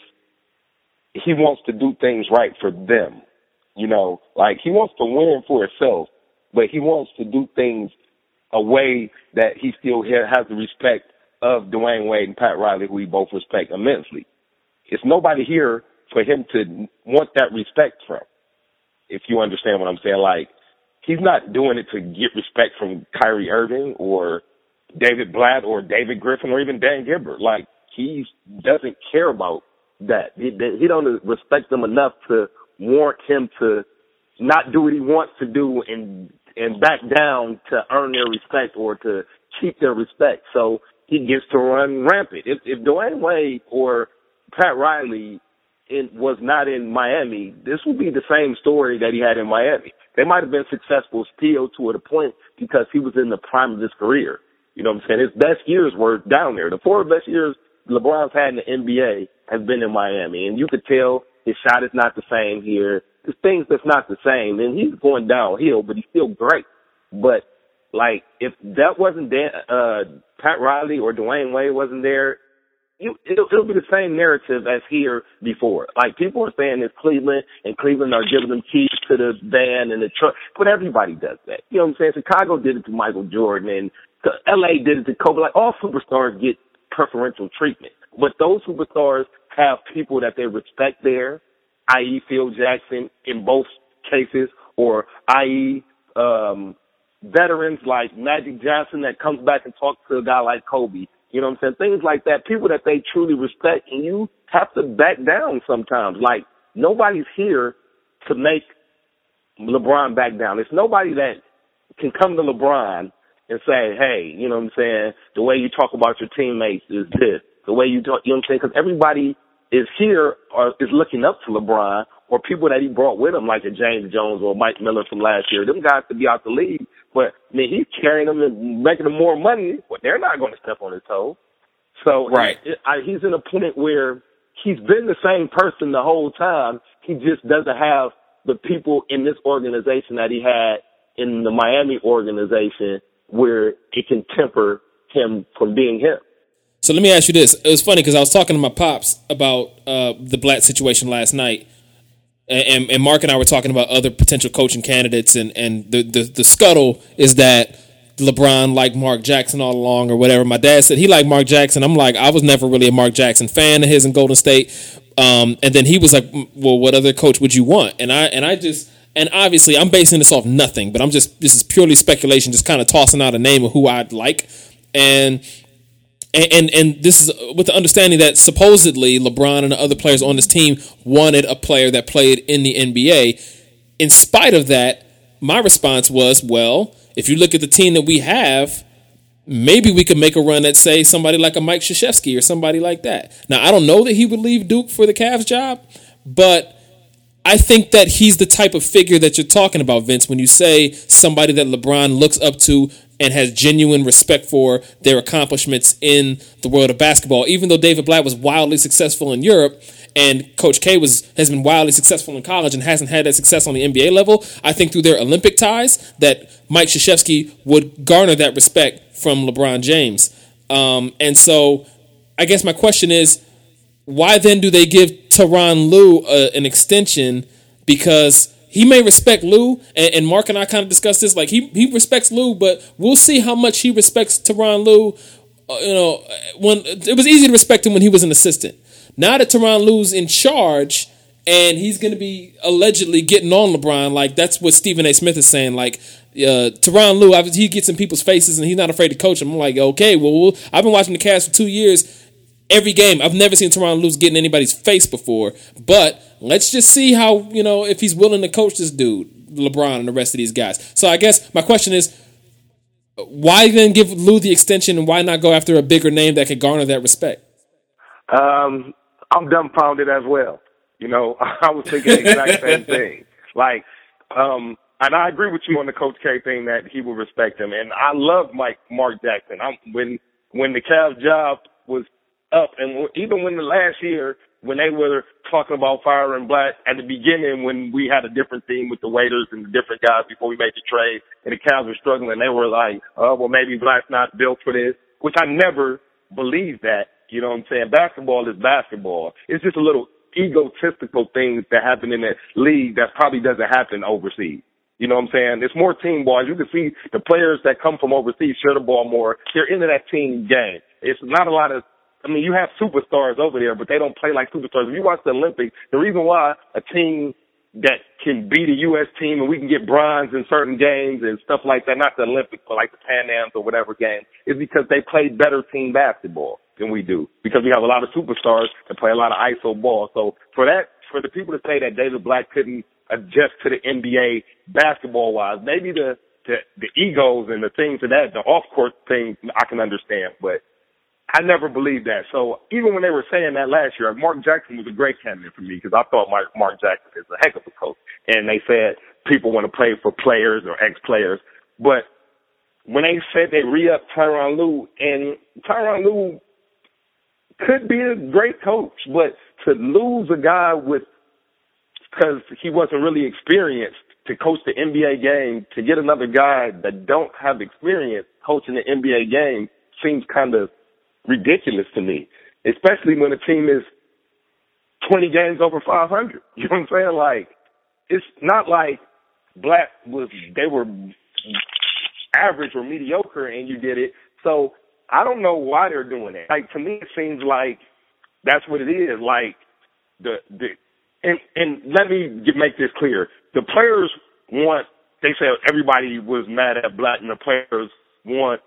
he wants to do things right for them. You know, like he wants to win for himself, but he wants to do things a way that he still has the respect of Dwayne Wade and Pat Riley, who we both respect immensely. It's nobody here for him to want that respect from, if you understand what I'm saying. Like, he's not doing it to get respect from Kyrie Irving or David Blatt or David Griffin or even Dan Gilbert. Like, he doesn't care about that. He don't respect them enough to warrant him to not do what he wants to do and back down to earn their respect or to keep their respect. So he gets to run rampant. If Dwayne Wade or Pat Riley was not in Miami, this would be the same story that he had in Miami. They might have been successful still to a point because he was in the prime of his career. You know what I'm saying? His best years were down there. The 4 best years LeBron's had in the NBA has been in Miami. And you could tell his shot is not the same here. There's things that's not the same. And he's going downhill, but he's still great. But, like, if that wasn't Pat Riley or Dwayne Wade wasn't there, it'll be the same narrative as here before. Like, people are saying it's Cleveland, and Cleveland are giving them keys to the van and the truck. But everybody does that. You know what I'm saying? Chicago did it to Michael Jordan, and L.A. did it to Kobe. Like, all superstars get preferential treatment. But those superstars have people that they respect there, i.e. Phil Jackson in both cases, or i.e. Veterans like Magic Johnson that comes back and talks to a guy like Kobe. You know what I'm saying? Things like that, people that they truly respect, and you have to back down sometimes. Like, nobody's here to make LeBron back down. It's nobody that can come to LeBron and say, hey, you know what I'm saying, the way you talk about your teammates is this. The way you talk, you know what I'm saying? Because everybody is here or is looking up to LeBron, or people that he brought with him, like a James Jones or Mike Miller from last year. Them guys could be out the league, but I mean, he's carrying them and making them more money. But they're not going to step on his toes. So right. He's in a point where he's been the same person the whole time. He just doesn't have the people in this organization that he had in the Miami organization where it can temper him from being him. So let me ask you this. It was funny because I was talking to my pops about the Blatt situation last night. And Mark and I were talking about other potential coaching candidates, and the scuttle is that LeBron liked Mark Jackson all along or whatever. My dad said he liked Mark Jackson. I'm like, I was never really a Mark Jackson fan of his in Golden State. And then he was like, well, what other coach would you want? And obviously I'm basing this off nothing, but this is purely speculation, just kind of tossing out a name of who I'd like. And this is with the understanding that supposedly LeBron and the other players on this team wanted a player that played in the NBA. In spite of that, my response was, well, if you look at the team that we have, maybe we could make a run at, say, somebody like a Mike Krzyzewski or somebody like that. Now, I don't know that he would leave Duke for the Cavs job, but I think that he's the type of figure that you're talking about, Vince, when you say somebody that LeBron looks up to and has genuine respect for their accomplishments in the world of basketball. Even though David Blatt was wildly successful in Europe and Coach K has been wildly successful in college and hasn't had that success on the NBA level, I think through their Olympic ties that Mike Krzyzewski would garner that respect from LeBron James. And so I guess my question is, why then do they give Tyronn Lue an extension? Because he may respect Lue, and Mark and I kind of discussed this. Like, he respects Lue, but we'll see how much he respects Tyronn Lue. When it was easy to respect him when he was an assistant. Now that Tyronn Lue's in charge, and he's going to be allegedly getting on LeBron, like that's what Stephen A. Smith is saying. Like, Tyronn Lue, he gets in people's faces, and he's not afraid to coach them. I'm like, okay, well, I've been watching the Cavs for 2 years. Every game, I've never seen Tyronn Lue get in anybody's face before, but let's just see how, if he's willing to coach this dude, LeBron and the rest of these guys. So I guess my question is, why then give Lue the extension, and why not go after a bigger name that could garner that respect? I'm dumbfounded as well. I was thinking the exact same thing. Like, and I agree with you on the Coach K thing that he will respect him. And I love Mark Jackson. When the Cavs job was up, and even when the last year when they were talking about firing Black at the beginning, when we had a different team with the waiters and the different guys before we made the trade, and the Cavs were struggling, they were like, oh, well, maybe Black's not built for this, which I never believed that. You know what I'm saying? Basketball is basketball. It's just a little egotistical things that happen in the league that probably doesn't happen overseas. You know what I'm saying? It's more team ball. As you can see, the players that come from overseas share the ball more. They're into that team game. It's not a lot of, I mean, you have superstars over there, but they don't play like superstars. If you watch the Olympics, the reason why a team that can beat a U.S. team and we can get bronze in certain games and stuff like that, not the Olympics, but like the Pan Ams or whatever game, is because they play better team basketball than we do. Because we have a lot of superstars that play a lot of ISO ball. So for the people to say that David Black couldn't adjust to the NBA basketball-wise, maybe the egos and the things of that, the off-court things, I can understand, but I never believed that. So even when they were saying that last year, Mark Jackson was a great candidate for me because I thought Mark Jackson is a heck of a coach. And they said people want to play for players or ex-players. But when they said they re-upped Tyronn Lue, and Tyronn Lue could be a great coach, but to lose a guy because he wasn't really experienced to coach the NBA game, to get another guy that don't have experience coaching the NBA game seems kind of ridiculous to me, especially when a team is 20 games over 500. You know what I'm saying? Like, it's not like Black they were average or mediocre and you did it. So I don't know why they're doing it. Like, to me, it seems like that's what it is. Like, and let me make this clear. The players they said everybody was mad at Black, and the players wanted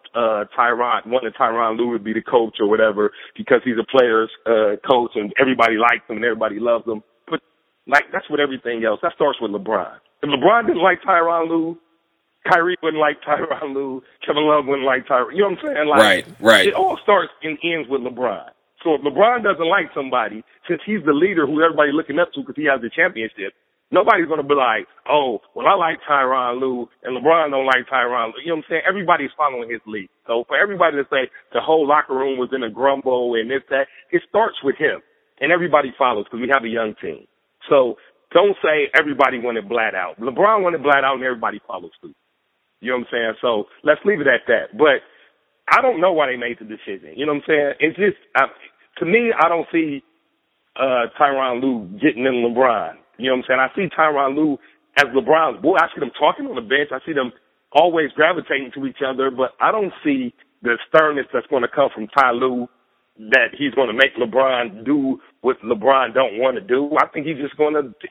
Tyronn Lue to be the coach or whatever because he's a player's coach and everybody likes him and everybody loves him. But, like, that's with everything else. That starts with LeBron. If LeBron didn't like Tyronn Lue, Kyrie wouldn't like Tyronn Lue, Kevin Love wouldn't like Tyronn. You know what I'm saying? Like, right. It all starts and ends with LeBron. So if LeBron doesn't like somebody, since he's the leader who everybody's looking up to because he has the championship, nobody's going to be like, oh, well, I like Tyronn Lue and LeBron don't like Tyronn Lue. You know what I'm saying? Everybody's following his lead. So for everybody to say the whole locker room was in a grumble and this, that, it starts with him. And everybody follows because we have a young team. So don't say everybody wanted Black out. LeBron wanted Black out and everybody follows suit. You know what I'm saying? So let's leave it at that. But I don't know why they made the decision. You know what I'm saying? It's just, to me, I don't see Tyronn Lue getting in LeBron. You know what I'm saying? I see Tyronn Lue as LeBron's boy. I see them talking on the bench. I see them always gravitating to each other, but I don't see the sternness that's going to come from Ty Lue that he's going to make LeBron do what LeBron don't want to do. I think he's just going to,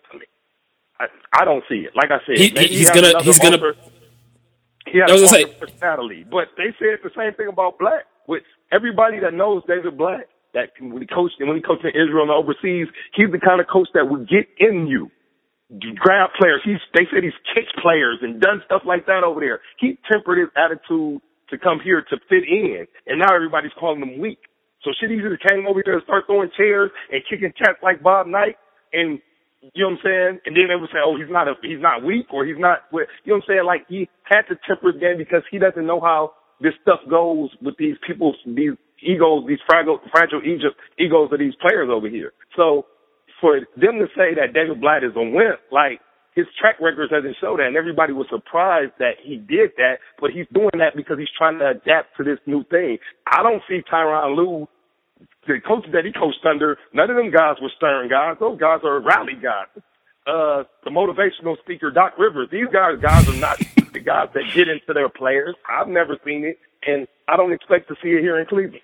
I don't see it. Like I said, he's going to he has a personality, but they said the same thing about Black. With everybody that knows David Black, that when he coached in Israel and overseas, he's the kind of coach that would get in you, grab players. They said he's kicked players and done stuff like that over there. He tempered his attitude to come here to fit in, and now everybody's calling him weak. So shit, he just came over here and start throwing chairs and kicking cats like Bob Knight, and you know what I'm saying? And then they would say, oh, he's not weak, or he's not, you know what I'm saying? Like, he had to temper his game because he doesn't know how this stuff goes with these people, these egos, these fragile egos of these players over here. So for them to say that David Blatt is a wimp, like, his track record doesn't show that, and everybody was surprised that he did that, but he's doing that because he's trying to adapt to this new thing. I don't see Tyronn Lue, the coaches that he coached under, none of them guys were stern guys. Those guys are rally guys. The motivational speaker, Doc Rivers, these guys are not the guys that get into their players. I've never seen it, and I don't expect to see it here in Cleveland.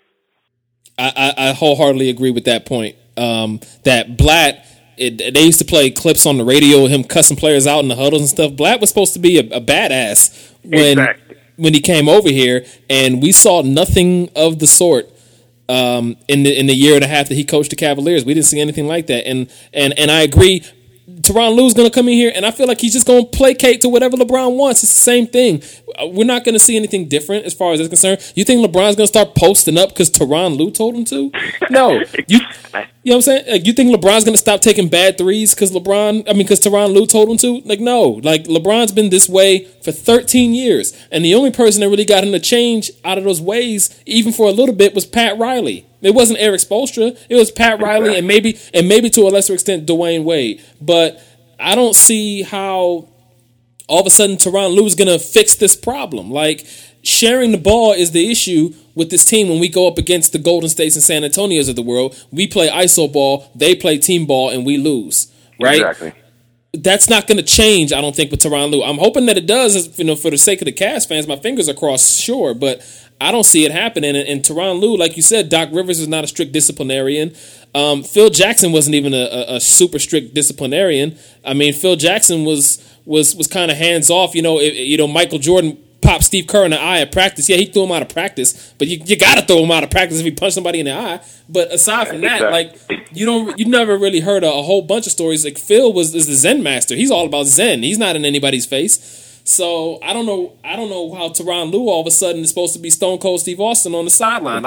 I wholeheartedly agree with that point. That Blatt, they used to play clips on the radio of him cussing players out in the huddles and stuff. Blatt was supposed to be a badass when he came over here, and we saw nothing of the sort in the year and a half that he coached the Cavaliers. We didn't see anything like that. And I agree. Tyronn Lue's going to come in here, and I feel like he's just going to placate to whatever LeBron wants. It's the same thing. we're not going to see anything different as far as that's concerned. You think LeBron's going to start posting up because Tyronn Lue told him to? No. You know what I'm saying? Like, you think LeBron's going to stop taking bad threes because Tyronn Lue told him to? Like, no. Like, LeBron's been this way for 13 years. And the only person that really got him to change out of those ways, even for a little bit, was Pat Riley. It wasn't Eric Spoelstra. It was Pat Riley and maybe to a lesser extent Dwayne Wade. But I don't see how all of a sudden Tyronn Lue is going to fix this problem. Like, sharing the ball is the issue with this team when we go up against the Golden States and San Antonios of the world. We play iso ball, they play team ball, and we lose. Right? Exactly. That's not going to change, I don't think, with Tyronn Lue. I'm hoping that it does, for the sake of the Cavs fans. My fingers are crossed, sure, but I don't see it happening. And Tyronn Lue, like you said, Doc Rivers is not a strict disciplinarian. Phil Jackson wasn't even a super strict disciplinarian. I mean, Phil Jackson was kind of hands off. Michael Jordan popped Steve Kerr in the eye at practice. Yeah, he threw him out of practice, but you got to throw him out of practice if he punched somebody in the eye. But aside from that, like, you never really heard a whole bunch of stories. Like, Phil is the Zen master. He's all about Zen. He's not in anybody's face. So I don't know how Tyronn Lue all of a sudden is supposed to be Stone Cold Steve Austin on the sideline.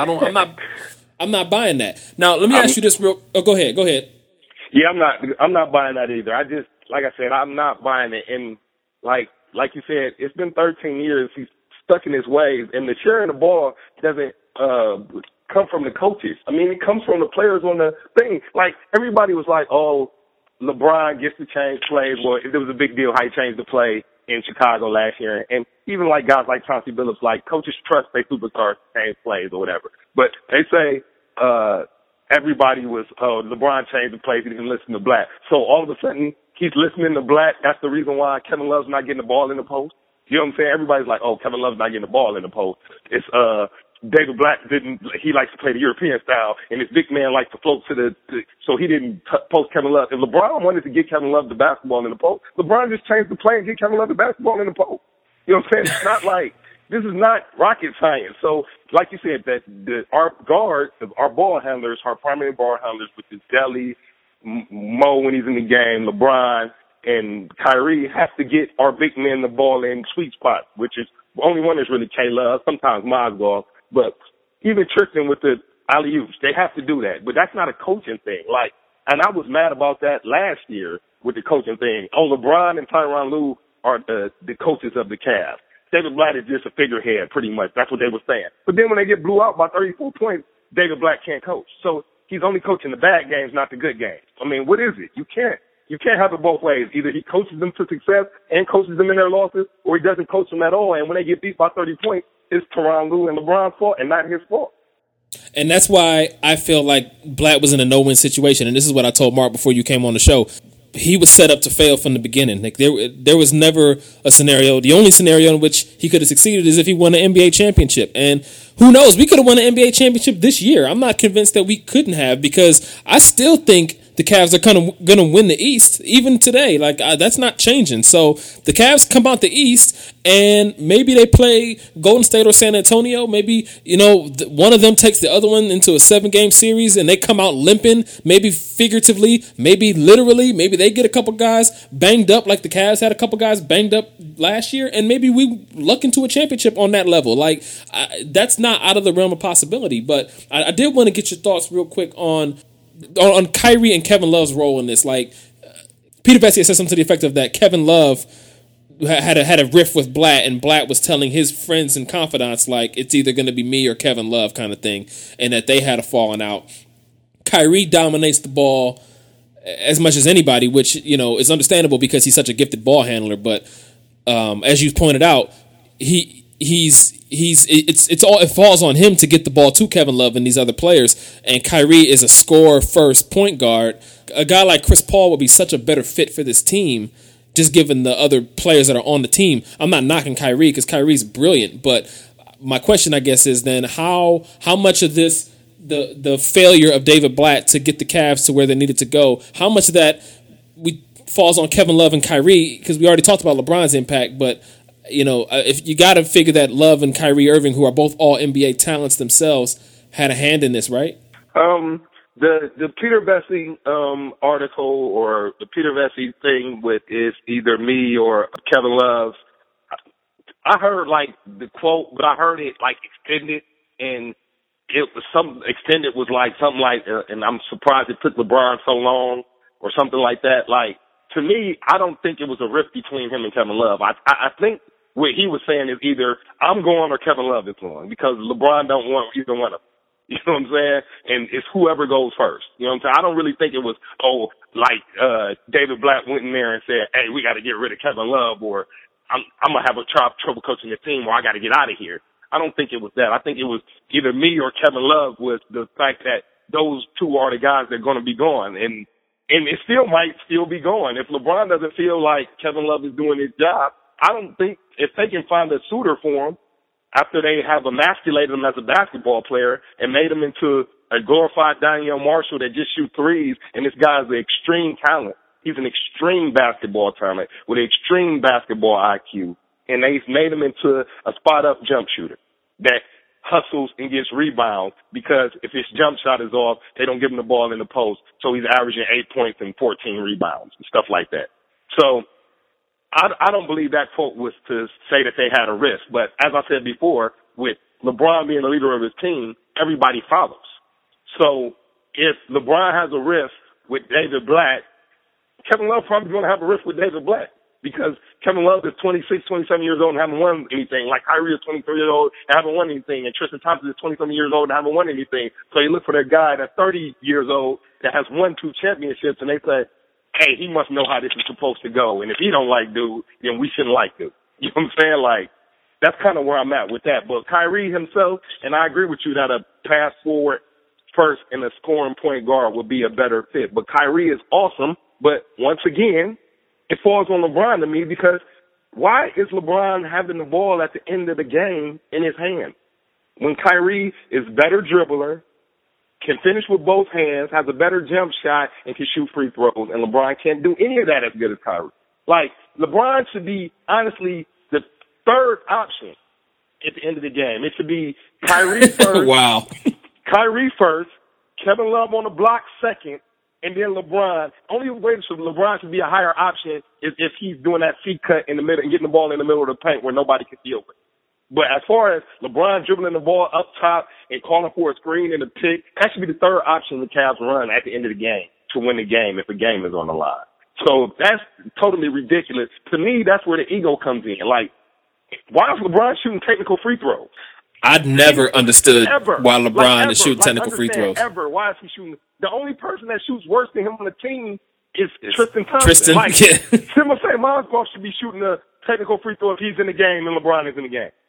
I'm not buying that. Now let me ask you this real. Oh, go ahead. Yeah, I'm not buying that either. I just, like I said, I'm not buying it. And like you said, it's been 13 years. He's stuck in his ways, and the sharing the ball doesn't come from the coaches. I mean, it comes from the players on the thing. Like, everybody was like, "Oh, LeBron gets to change plays." Well, it was a big deal how he changed the play in Chicago last year. And even like guys like Chauncey Billups, like, coaches trust their superstars to change plays or whatever. But they say everybody was, LeBron changed the plays, he didn't listen to Black. So all of a sudden, he's listening to Black. That's the reason why Kevin Love's not getting the ball in the post. You know what I'm saying? Everybody's like, oh, Kevin Love's not getting the ball in the post. It's David Black he likes to play the European style, and his big man likes to float so he didn't post Kevin Love. If LeBron wanted to get Kevin Love the basketball in the post, LeBron just changed the play and get Kevin Love the basketball in the post. You know what I'm saying? It's not like, this is not rocket science. So, like you said, that our guards, our ball handlers, our primary ball handlers, which is Deli, Mo when he's in the game, LeBron, and Kyrie, have to get our big men the ball in sweet spots, which is the only one that's really K-Love, sometimes Mozgov. But even Tristan with the alley-oops, they have to do that. But that's not a coaching thing. Like, and I was mad about that last year with the coaching thing. Oh, LeBron and Tyronn Lue are the coaches of the Cavs. David Blatt is just a figurehead, pretty much. That's what they were saying. But then when they get blew out by 34 points, David Blatt can't coach. So he's only coaching the bad games, not the good games. I mean, what is it? You can't have it both ways. Either he coaches them to success and coaches them in their losses, or he doesn't coach them at all. And when they get beat by 30 points, it's Tyronn Lue and LeBron's fault and not his fault. And that's why I feel like Blatt was in a no-win situation. And this is what I told Mark before you came on the show. He was set up to fail from the beginning. Like, there was never a scenario. The only scenario in which he could have succeeded is if he won an NBA championship. And who knows? We could have won an NBA championship this year. I'm not convinced that we couldn't have, because I still think the Cavs are kind of going to win the East, even today. Like, that's not changing. So the Cavs come out the East, and maybe they play Golden State or San Antonio. Maybe, one of them takes the other one into a 7-game series, and they come out limping, maybe figuratively, maybe literally. Maybe they get a couple guys banged up, like the Cavs had a couple guys banged up last year, and maybe we luck into a championship on that level. Like, that's not out of the realm of possibility. But I did want to get your thoughts real quick on Kyrie and Kevin Love's role in this. Like, Peter Vecsey said something to the effect of that Kevin Love had a riff with Blatt, and Blatt was telling his friends and confidants, like, it's either going to be me or Kevin Love kind of thing, and that they had a falling out. Kyrie dominates the ball as much as anybody, which, is understandable because he's such a gifted ball handler. But as you pointed out, it falls on him to get the ball to Kevin Love and these other players. And Kyrie is a score first point guard. A guy like Chris Paul would be such a better fit for this team, just given the other players that are on the team. I'm not knocking Kyrie because Kyrie's brilliant, but my question, I guess, is then how much of this, the failure of David Blatt to get the Cavs to where they needed to go, how much of that falls on Kevin Love and Kyrie? Because we already talked about LeBron's impact, but if you got to figure that Love and Kyrie Irving, who are both all NBA talents themselves, had a hand in this, right? The Peter Vecsey article, or the Peter Vecsey thing with is either me or Kevin Love. I heard like the quote, but I heard it like extended, and it was some extended was like something like, and I'm surprised it took LeBron so long or something like that. Like, to me, I don't think it was a rift between him and Kevin Love. I think what he was saying is either I'm going or Kevin Love is going, because LeBron don't want either one of them. You know what I'm saying? And it's whoever goes first. You know what I'm saying? I don't really think it was, David Blatt went in there and said, hey, we got to get rid of Kevin Love, or I'm going to have trouble coaching the team, or I got to get out of here. I don't think it was that. I think it was either me or Kevin Love, was the fact that those two are the guys that are going to be gone. And it still might still be going. If LeBron doesn't feel like Kevin Love is doing his job, I don't think, if they can find a suitor for him after they have emasculated him as a basketball player and made him into a glorified Daniel Marshall that just shoot threes, and this guy's an extreme talent. He's an extreme basketball talent with an extreme basketball IQ, and they've made him into a spot-up jump shooter that hustles and gets rebounds, because if his jump shot is off, they don't give him the ball in the post, so he's averaging 8 points and 14 rebounds and stuff like that. So I don't believe that quote was to say that they had a risk. But as I said before, with LeBron being the leader of his team, everybody follows. So if LeBron has a risk with David Blatt, Kevin Love probably going to have a risk with David Blatt, because Kevin Love is 26, 27 years old and haven't won anything. Like Kyrie is 23 years old and haven't won anything. And Tristan Thompson is 27 years old and haven't won anything. So you look for that guy that's 30 years old that has won 2 championships, and they say, hey, he must know how this is supposed to go. And if he don't like dude, then we shouldn't like dude. You know what I'm saying? Like, that's kind of where I'm at with that. But Kyrie himself, and I agree with you that a pass forward first and a scoring point guard would be a better fit. But Kyrie is awesome. But once again, it falls on LeBron to me, because why is LeBron having the ball at the end of the game in his hand when Kyrie is better dribbler, can finish with both hands, has a better jump shot, and can shoot free throws, and LeBron can't do any of that as good as Kyrie? Like, LeBron should be, honestly, the third option at the end of the game. It should be Kyrie first. Wow. Kyrie first, Kevin Love on the block second, and then LeBron. Only way LeBron should be a higher option is if he's doing that feet cut in the middle and getting the ball in the middle of the paint where nobody can deal with it. But as far as LeBron dribbling the ball up top and calling for a screen and a pick, that should be the third option the Cavs run at the end of the game to win the game if the game is on the line. So that's totally ridiculous. To me, that's where the ego comes in. Like, why is LeBron shooting technical free throws? I'd never understood why LeBron is shooting technical free throws. Why is he shooting? The only person that shoots worse than him on the team is Tristan Thompson. Simon St. Monsbach should be shooting a technical free throw if he's in the game and LeBron is in the game.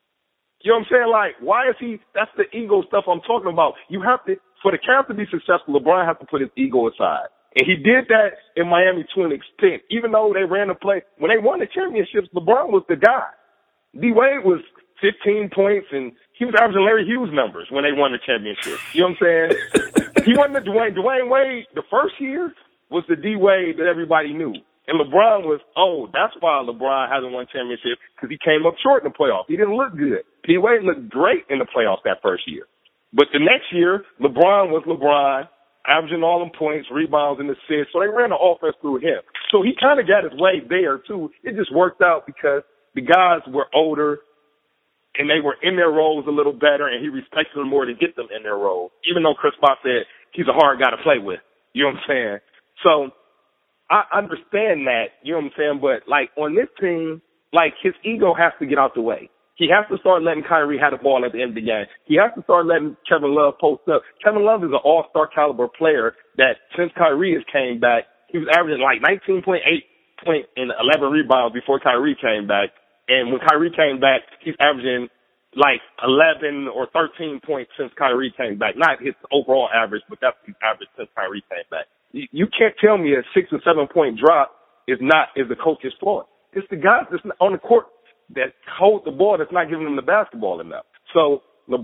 You know what I'm saying? Like, why is he? That's the ego stuff I'm talking about. You have to, for the Cavs to be successful, LeBron has to put his ego aside. And he did that in Miami to an extent. Even though they ran the play, when they won the championships, LeBron was the guy. D-Wade was 15 points, and he was averaging Larry Hughes numbers when they won the championship. You know what I'm saying? He wasn't the Dwayne Wade. The first year was the D-Wade that everybody knew. And LeBron was, that's why LeBron hasn't won championship, because he came up short in the playoffs. He didn't look good. D-Wade looked great in the playoffs that first year. But the next year, LeBron was LeBron, averaging all them points, rebounds, and assists. So they ran the offense through him. So he kind of got his way there, too. It just worked out because the guys were older, and they were in their roles a little better, and he respected them more to get them in their roles, even though Chris Bosh said he's a hard guy to play with. You know what I'm saying? So I understand that, you know what I'm saying? But, like, on this team, like, his ego has to get out the way. He has to start letting Kyrie have the ball at the end of the game. He has to start letting Kevin Love post up. Kevin Love is an all-star caliber player that since Kyrie has came back, he was averaging like 19.8 points and 11 rebounds before Kyrie came back. And when Kyrie came back, he's averaging like 11 or 13 points since Kyrie came back. Not his overall average, but that's his average since Kyrie came back. You can't tell me a 6 or 7 point drop is the coach's fault. It's the guys that's on the court that hold the ball that's not giving them the basketball enough. So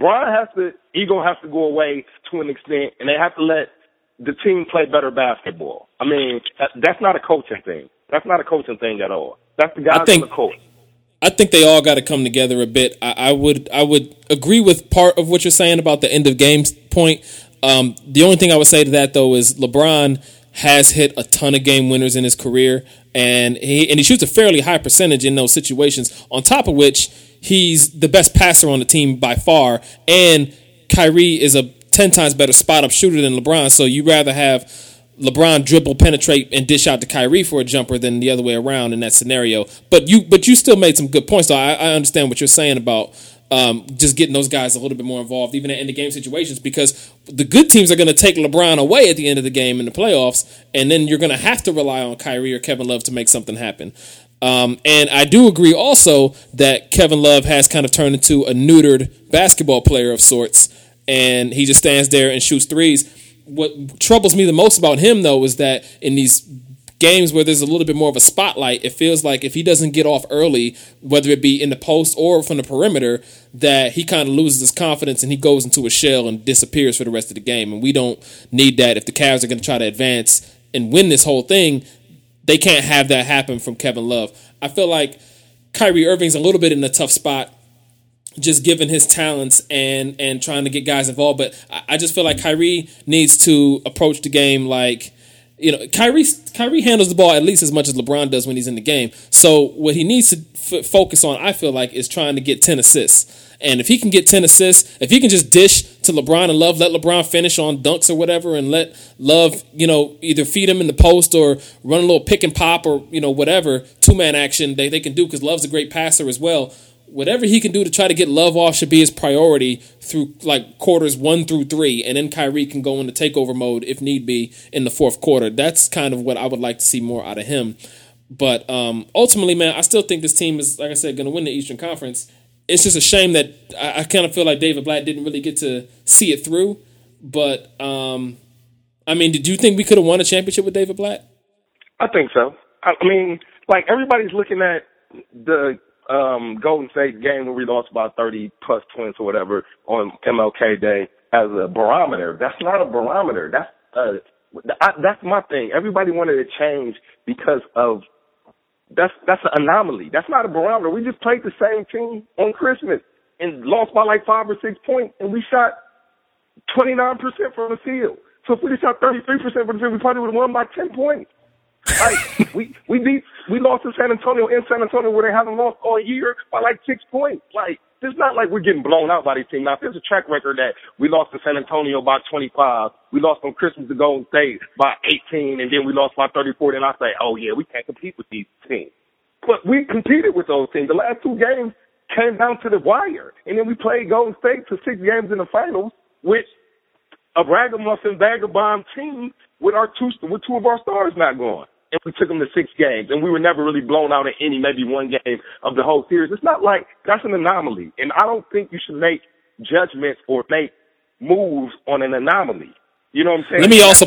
ego has to go away to an extent, and they have to let the team play better basketball. I mean, that's not a coaching thing. That's not a coaching thing at all. That's the guys on the court. I think they all got to come together a bit. I would agree with part of what you're saying about the end of game point. The only thing I would say to that, though, is LeBron has hit a ton of game winners in his career, and he shoots a fairly high percentage in those situations. On top of which, he's the best passer on the team by far, and Kyrie is a 10 times better spot up shooter than LeBron. So you rather have LeBron dribble, penetrate, and dish out to Kyrie for a jumper than the other way around in that scenario. But you still made some good points. So I understand what you're saying about just getting those guys a little bit more involved, even in the game situations, because the good teams are going to take LeBron away at the end of the game in the playoffs, and then you're going to have to rely on Kyrie or Kevin Love to make something happen. And I do agree also that Kevin Love has kind of turned into a neutered basketball player of sorts, and he just stands there and shoots threes. What troubles me the most about him, though, is that in these games where there's a little bit more of a spotlight, it feels like if he doesn't get off early, whether it be in the post or from the perimeter, that he kind of loses his confidence and he goes into a shell and disappears for the rest of the game. And we don't need that. If the Cavs are going to try to advance and win this whole thing, they can't have that happen from Kevin Love. I feel like Kyrie Irving's a little bit in a tough spot, just given his talents and trying to get guys involved. But I just feel like Kyrie needs to approach the game like, you know, Kyrie handles the ball at least as much as LeBron does when he's in the game. So what he needs to focus on, I feel like, is trying to get 10 assists. And if he can get 10 assists, if he can just dish to LeBron and Love, let LeBron finish on dunks or whatever, and let Love, you know, either feed him in the post or run a little pick and pop or, you know, whatever, two-man action they can do, because Love's a great passer as well. Whatever he can do to try to get Love off should be his priority through like quarters 1 through 3, and then Kyrie can go into takeover mode if need be in the fourth quarter. That's kind of what I would like to see more out of him. But ultimately, man, I still think this team is, like I said, going to win the Eastern Conference. It's just a shame that I kind of feel like David Blatt didn't really get to see it through. But, I mean, did you think we could have won a championship with David Blatt? I think so. I mean, like, everybody's looking at the Golden State game where we lost by 30-plus points or whatever on MLK Day as a barometer. That's not a barometer. That's my thing. Everybody wanted to change because of that's an anomaly. That's not a barometer. We just played the same team on Christmas and lost by like 5 or 6 points, and we shot 29% from the field. So if we shot 33% from the field, we probably would have won by 10 points. Like, we lost to San Antonio in San Antonio where they haven't lost all year by like 6 points. Like, it's not like we're getting blown out by this team. Now, if there's a track record that we lost to San Antonio by 25, we lost on Christmas to Golden State by 18, and then we lost by 34, then I say, oh yeah, we can't compete with these teams. But we competed with those teams. The last 2 games came down to the wire, and then we played Golden State for 6 games in the finals, which a ragamuffin vagabond team with 2 of our stars not going. And we took them to 6 games, and we were never really blown out in maybe one game of the whole series. It's not like that's an anomaly, and I don't think you should make judgments or make moves on an anomaly. You know what I'm saying?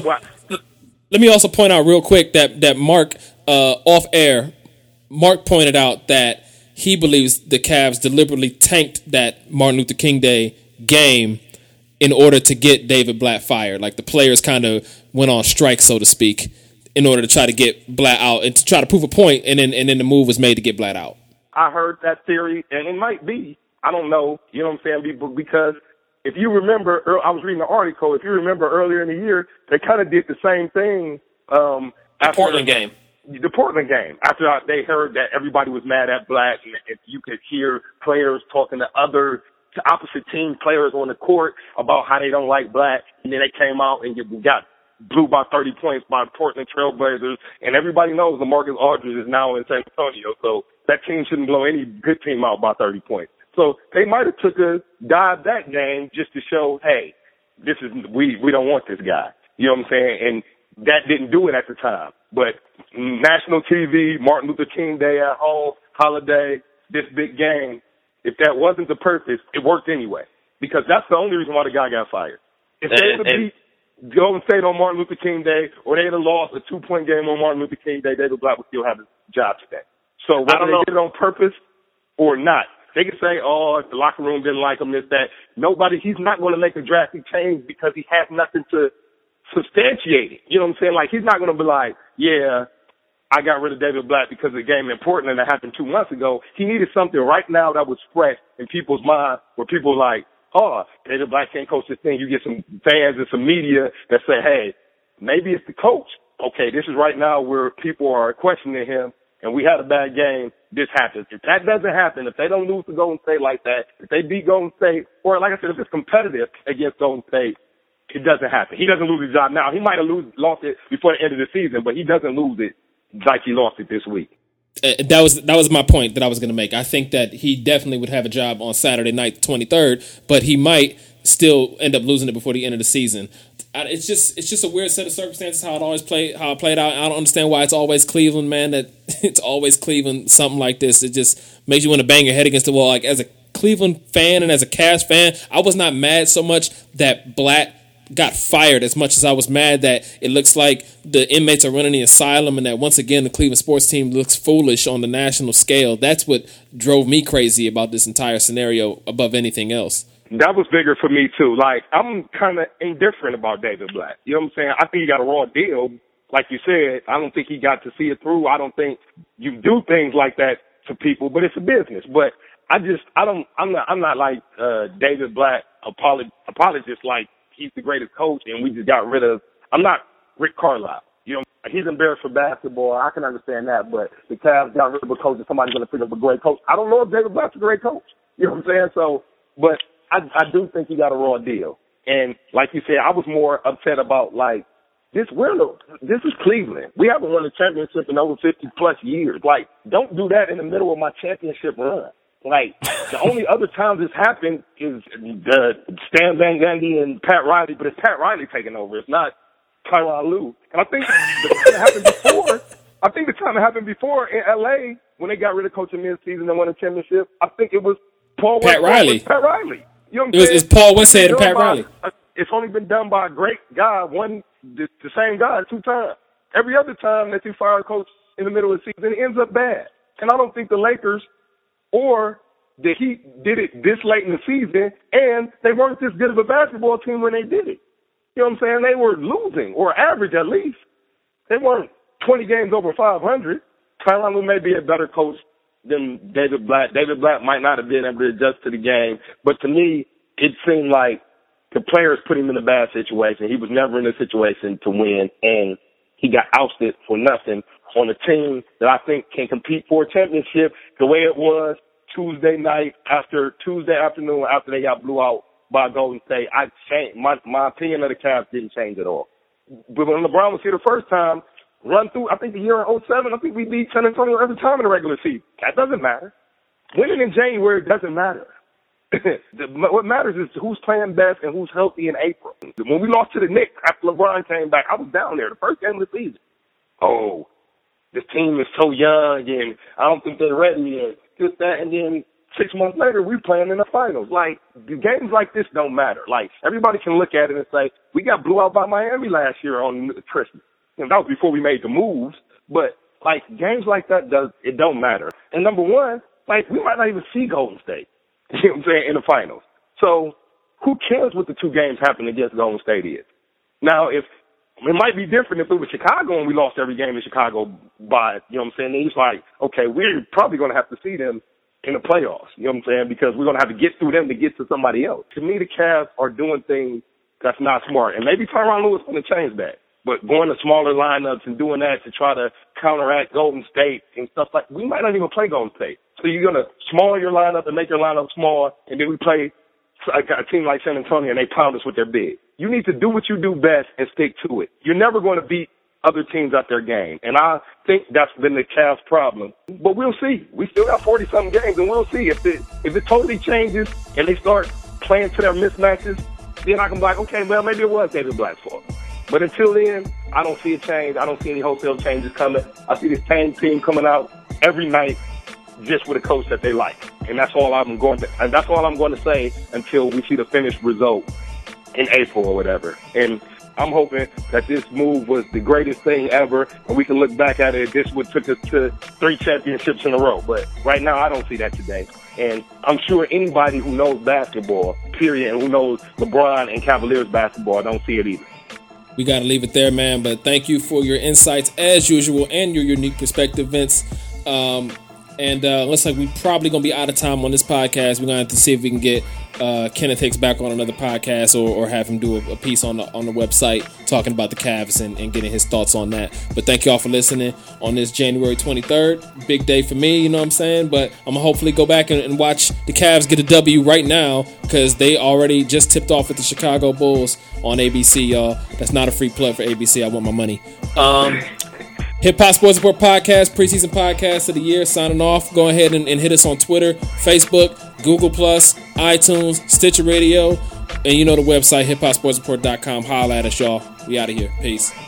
Let me also point out real quick that Mark off air, Mark pointed out that he believes the Cavs deliberately tanked that Martin Luther King Day game in order to get David Blatt fired. Like the players kind of went on strike, so to speak, in order to try to get Blatt out and to try to prove a point, and then the move was made to get Blatt out. I heard that theory, and it might be. I don't know. You know what I'm saying? Because if you remember, I was reading an article. If you remember earlier in the year, they kind of did the same thing. The Portland game. The Portland game. After they heard that everybody was mad at Blatt, and you could hear players talking to opposite team players on the court about how they don't like Blatt, and then they came out and got blew by 30 points by Portland Trailblazers, and everybody knows LaMarcus Aldridge is now in San Antonio, so that team shouldn't blow any good team out by 30 points. So they might have took a dive that game just to show, hey, we don't want this guy. You know what I'm saying? And that didn't do it at the time. But national TV, Martin Luther King Day at home, holiday, this big game, if that wasn't the purpose, it worked anyway. Because that's the only reason why the guy got fired. If they would have beat Golden State on Martin Luther King Day, or they had lost a 2-point game on Martin Luther King Day, David Blatt would still have his job today. So whether they did it on purpose or not, they could say, oh, the locker room didn't like him, this, that. He's not going to make a drastic change because he has nothing to substantiate it. You know what I'm saying? Like, he's not going to be like, yeah, I got rid of David Blatt because of the game in Portland that happened 2 months ago. He needed something right now that was fresh in people's minds where people were like, oh, David Blatt can't coach this thing. You get some fans and some media that say, hey, maybe it's the coach okay, this is right now where people are questioning him, and we had a bad game, this happens. If that doesn't happen, if they don't lose to Golden State like that, if they beat Golden State, or like I said, if it's competitive against Golden State, it doesn't happen. He doesn't lose his job now. He might have lost it before the end of the season, but he doesn't lose it like he lost it this week. That was my point that I was going to make. I think that he definitely would have a job on Saturday night, the 23rd, but he might still end up losing it before the end of the season. It's just a weird set of circumstances how it played out. I don't understand why it's always Cleveland, man. That it's always Cleveland. Something like this, it just makes you want to bang your head against the wall. Like, as a Cleveland fan and as a Cavs fan, I was not mad so much that Blatt got fired as much as I was mad that it looks like the inmates are running the asylum and that once again the Cleveland sports team looks foolish on the national scale. That's what drove me crazy about this entire scenario above anything else. That was bigger for me too. Like, I'm kind of indifferent about David Blatt. You know what I'm saying? I think he got a raw deal. Like you said, I don't think he got to see it through. I don't think you do things like that to people, but it's a business. But I'm not like David Blatt apologist like he's the greatest coach and we just got rid of. I'm not Rick Carlisle. You know, he's embarrassed for basketball. I can understand that, but the Cavs got rid of a coach and somebody's going to pick up a great coach. I don't know if David Blatt's a great coach. You know what I'm saying? So, but I do think he got a raw deal. And like you said, I was more upset about like this is Cleveland. We haven't won a championship in over 50 plus years. Like, don't do that in the middle of my championship run. Like, the only other time this happened is the Stan Van Gundy and Pat Riley, but it's Pat Riley taking over. It's not Tyronn Lue. And I think the time it happened before in LA when they got rid of coach in mid-season and won a championship, I think it was Pat Riley. Pat Riley. You know what I'm saying? It's Paul Westhead and Pat Riley. It's only been done by a great guy, the same guy 2 times. Every other time that you fire a coach in the middle of the season, it ends up bad. And I don't think the Lakers or the Heat did it this late in the season, and they weren't this good of a basketball team when they did it. You know what I'm saying? They were losing, or average at least. They weren't 20 games over 500. Tyronn Lue may be a better coach than David Blatt. David Blatt might not have been able to adjust to the game, but to me, it seemed like the players put him in a bad situation. He was never in a situation to win, and he got ousted for nothing on a team that I think can compete for a championship the way it was Tuesday afternoon after they got blew out by Golden State. I changed my opinion of the Cavs didn't change at all. But when LeBron was here the first time, run through, I think the year in 2007, I think we beat San Antonio every time in the regular season. That doesn't matter. Winning in January doesn't matter. What matters is who's playing best and who's healthy in April. When we lost to the Knicks after LeBron came back, I was down there the first game of the season. Oh, this team is so young and I don't think they're ready and just that. And then 6 months later, we playing in the finals. Like, the games like this don't matter. Like, everybody can look at it and say, we got blew out by Miami last year on Christmas. And that was before we made the moves. But, like, games like that, it don't matter. And number one, like, we might not even see Golden State, you know what I'm saying, in the finals. So, who cares what the 2 games happen against Golden State is? Now, it might be different if it was Chicago and we lost every game in Chicago by, you know what I'm saying, then it's like, okay, we're probably going to have to see them in the playoffs, you know what I'm saying, because we're going to have to get through them to get to somebody else. To me, the Cavs are doing things that's not smart. And maybe Tyronn Lue is going to change that. But going to smaller lineups and doing that to try to counteract Golden State and stuff like, we might not even play Golden State. So you're going to smaller your lineup and make your lineup small, and then we play a team like San Antonio and they pound us with their big. You need to do what you do best and stick to it. You're never going to beat other teams at their game. And I think that's been the Cavs' problem. But we'll see. We still got 40-something games, and we'll see. If it totally changes and they start playing to their mismatches, then I can be like, okay, well, maybe it was David Blatt's fault. But until then, I don't see a change. I don't see any wholesale changes coming. I see this same team coming out every night just with a coach that they like. And that's all I'm going to say until we see the finished result in April or whatever. And I'm hoping that this move was the greatest thing ever, and we can look back at it. This would took us to 3 championships in a row. But right now, I don't see that today. And I'm sure anybody who knows basketball, period, and who knows LeBron and Cavaliers basketball, don't see it either. We got to leave it there, man. But thank you for your insights as usual and your unique perspective, Vince. And looks like we probably going to be out of time on this podcast. We're going to have to see if we can get Kenneth Hicks back on another podcast or have him do a piece on the website talking about the Cavs and getting his thoughts on that. But thank y'all for listening on this January 23rd. Big day for me, you know what I'm saying? But I'm going to hopefully go back and watch the Cavs get a W right now because they already just tipped off with the Chicago Bulls on ABC, y'all. That's not a free plug for ABC. I want my money. Hip Hop Sports Report Podcast, preseason podcast of the year, signing off. Go ahead and hit us on Twitter, Facebook, Google+, iTunes, Stitcher Radio, and you know the website, hiphopsportsreport.com. Holla at us, y'all. We out of here. Peace.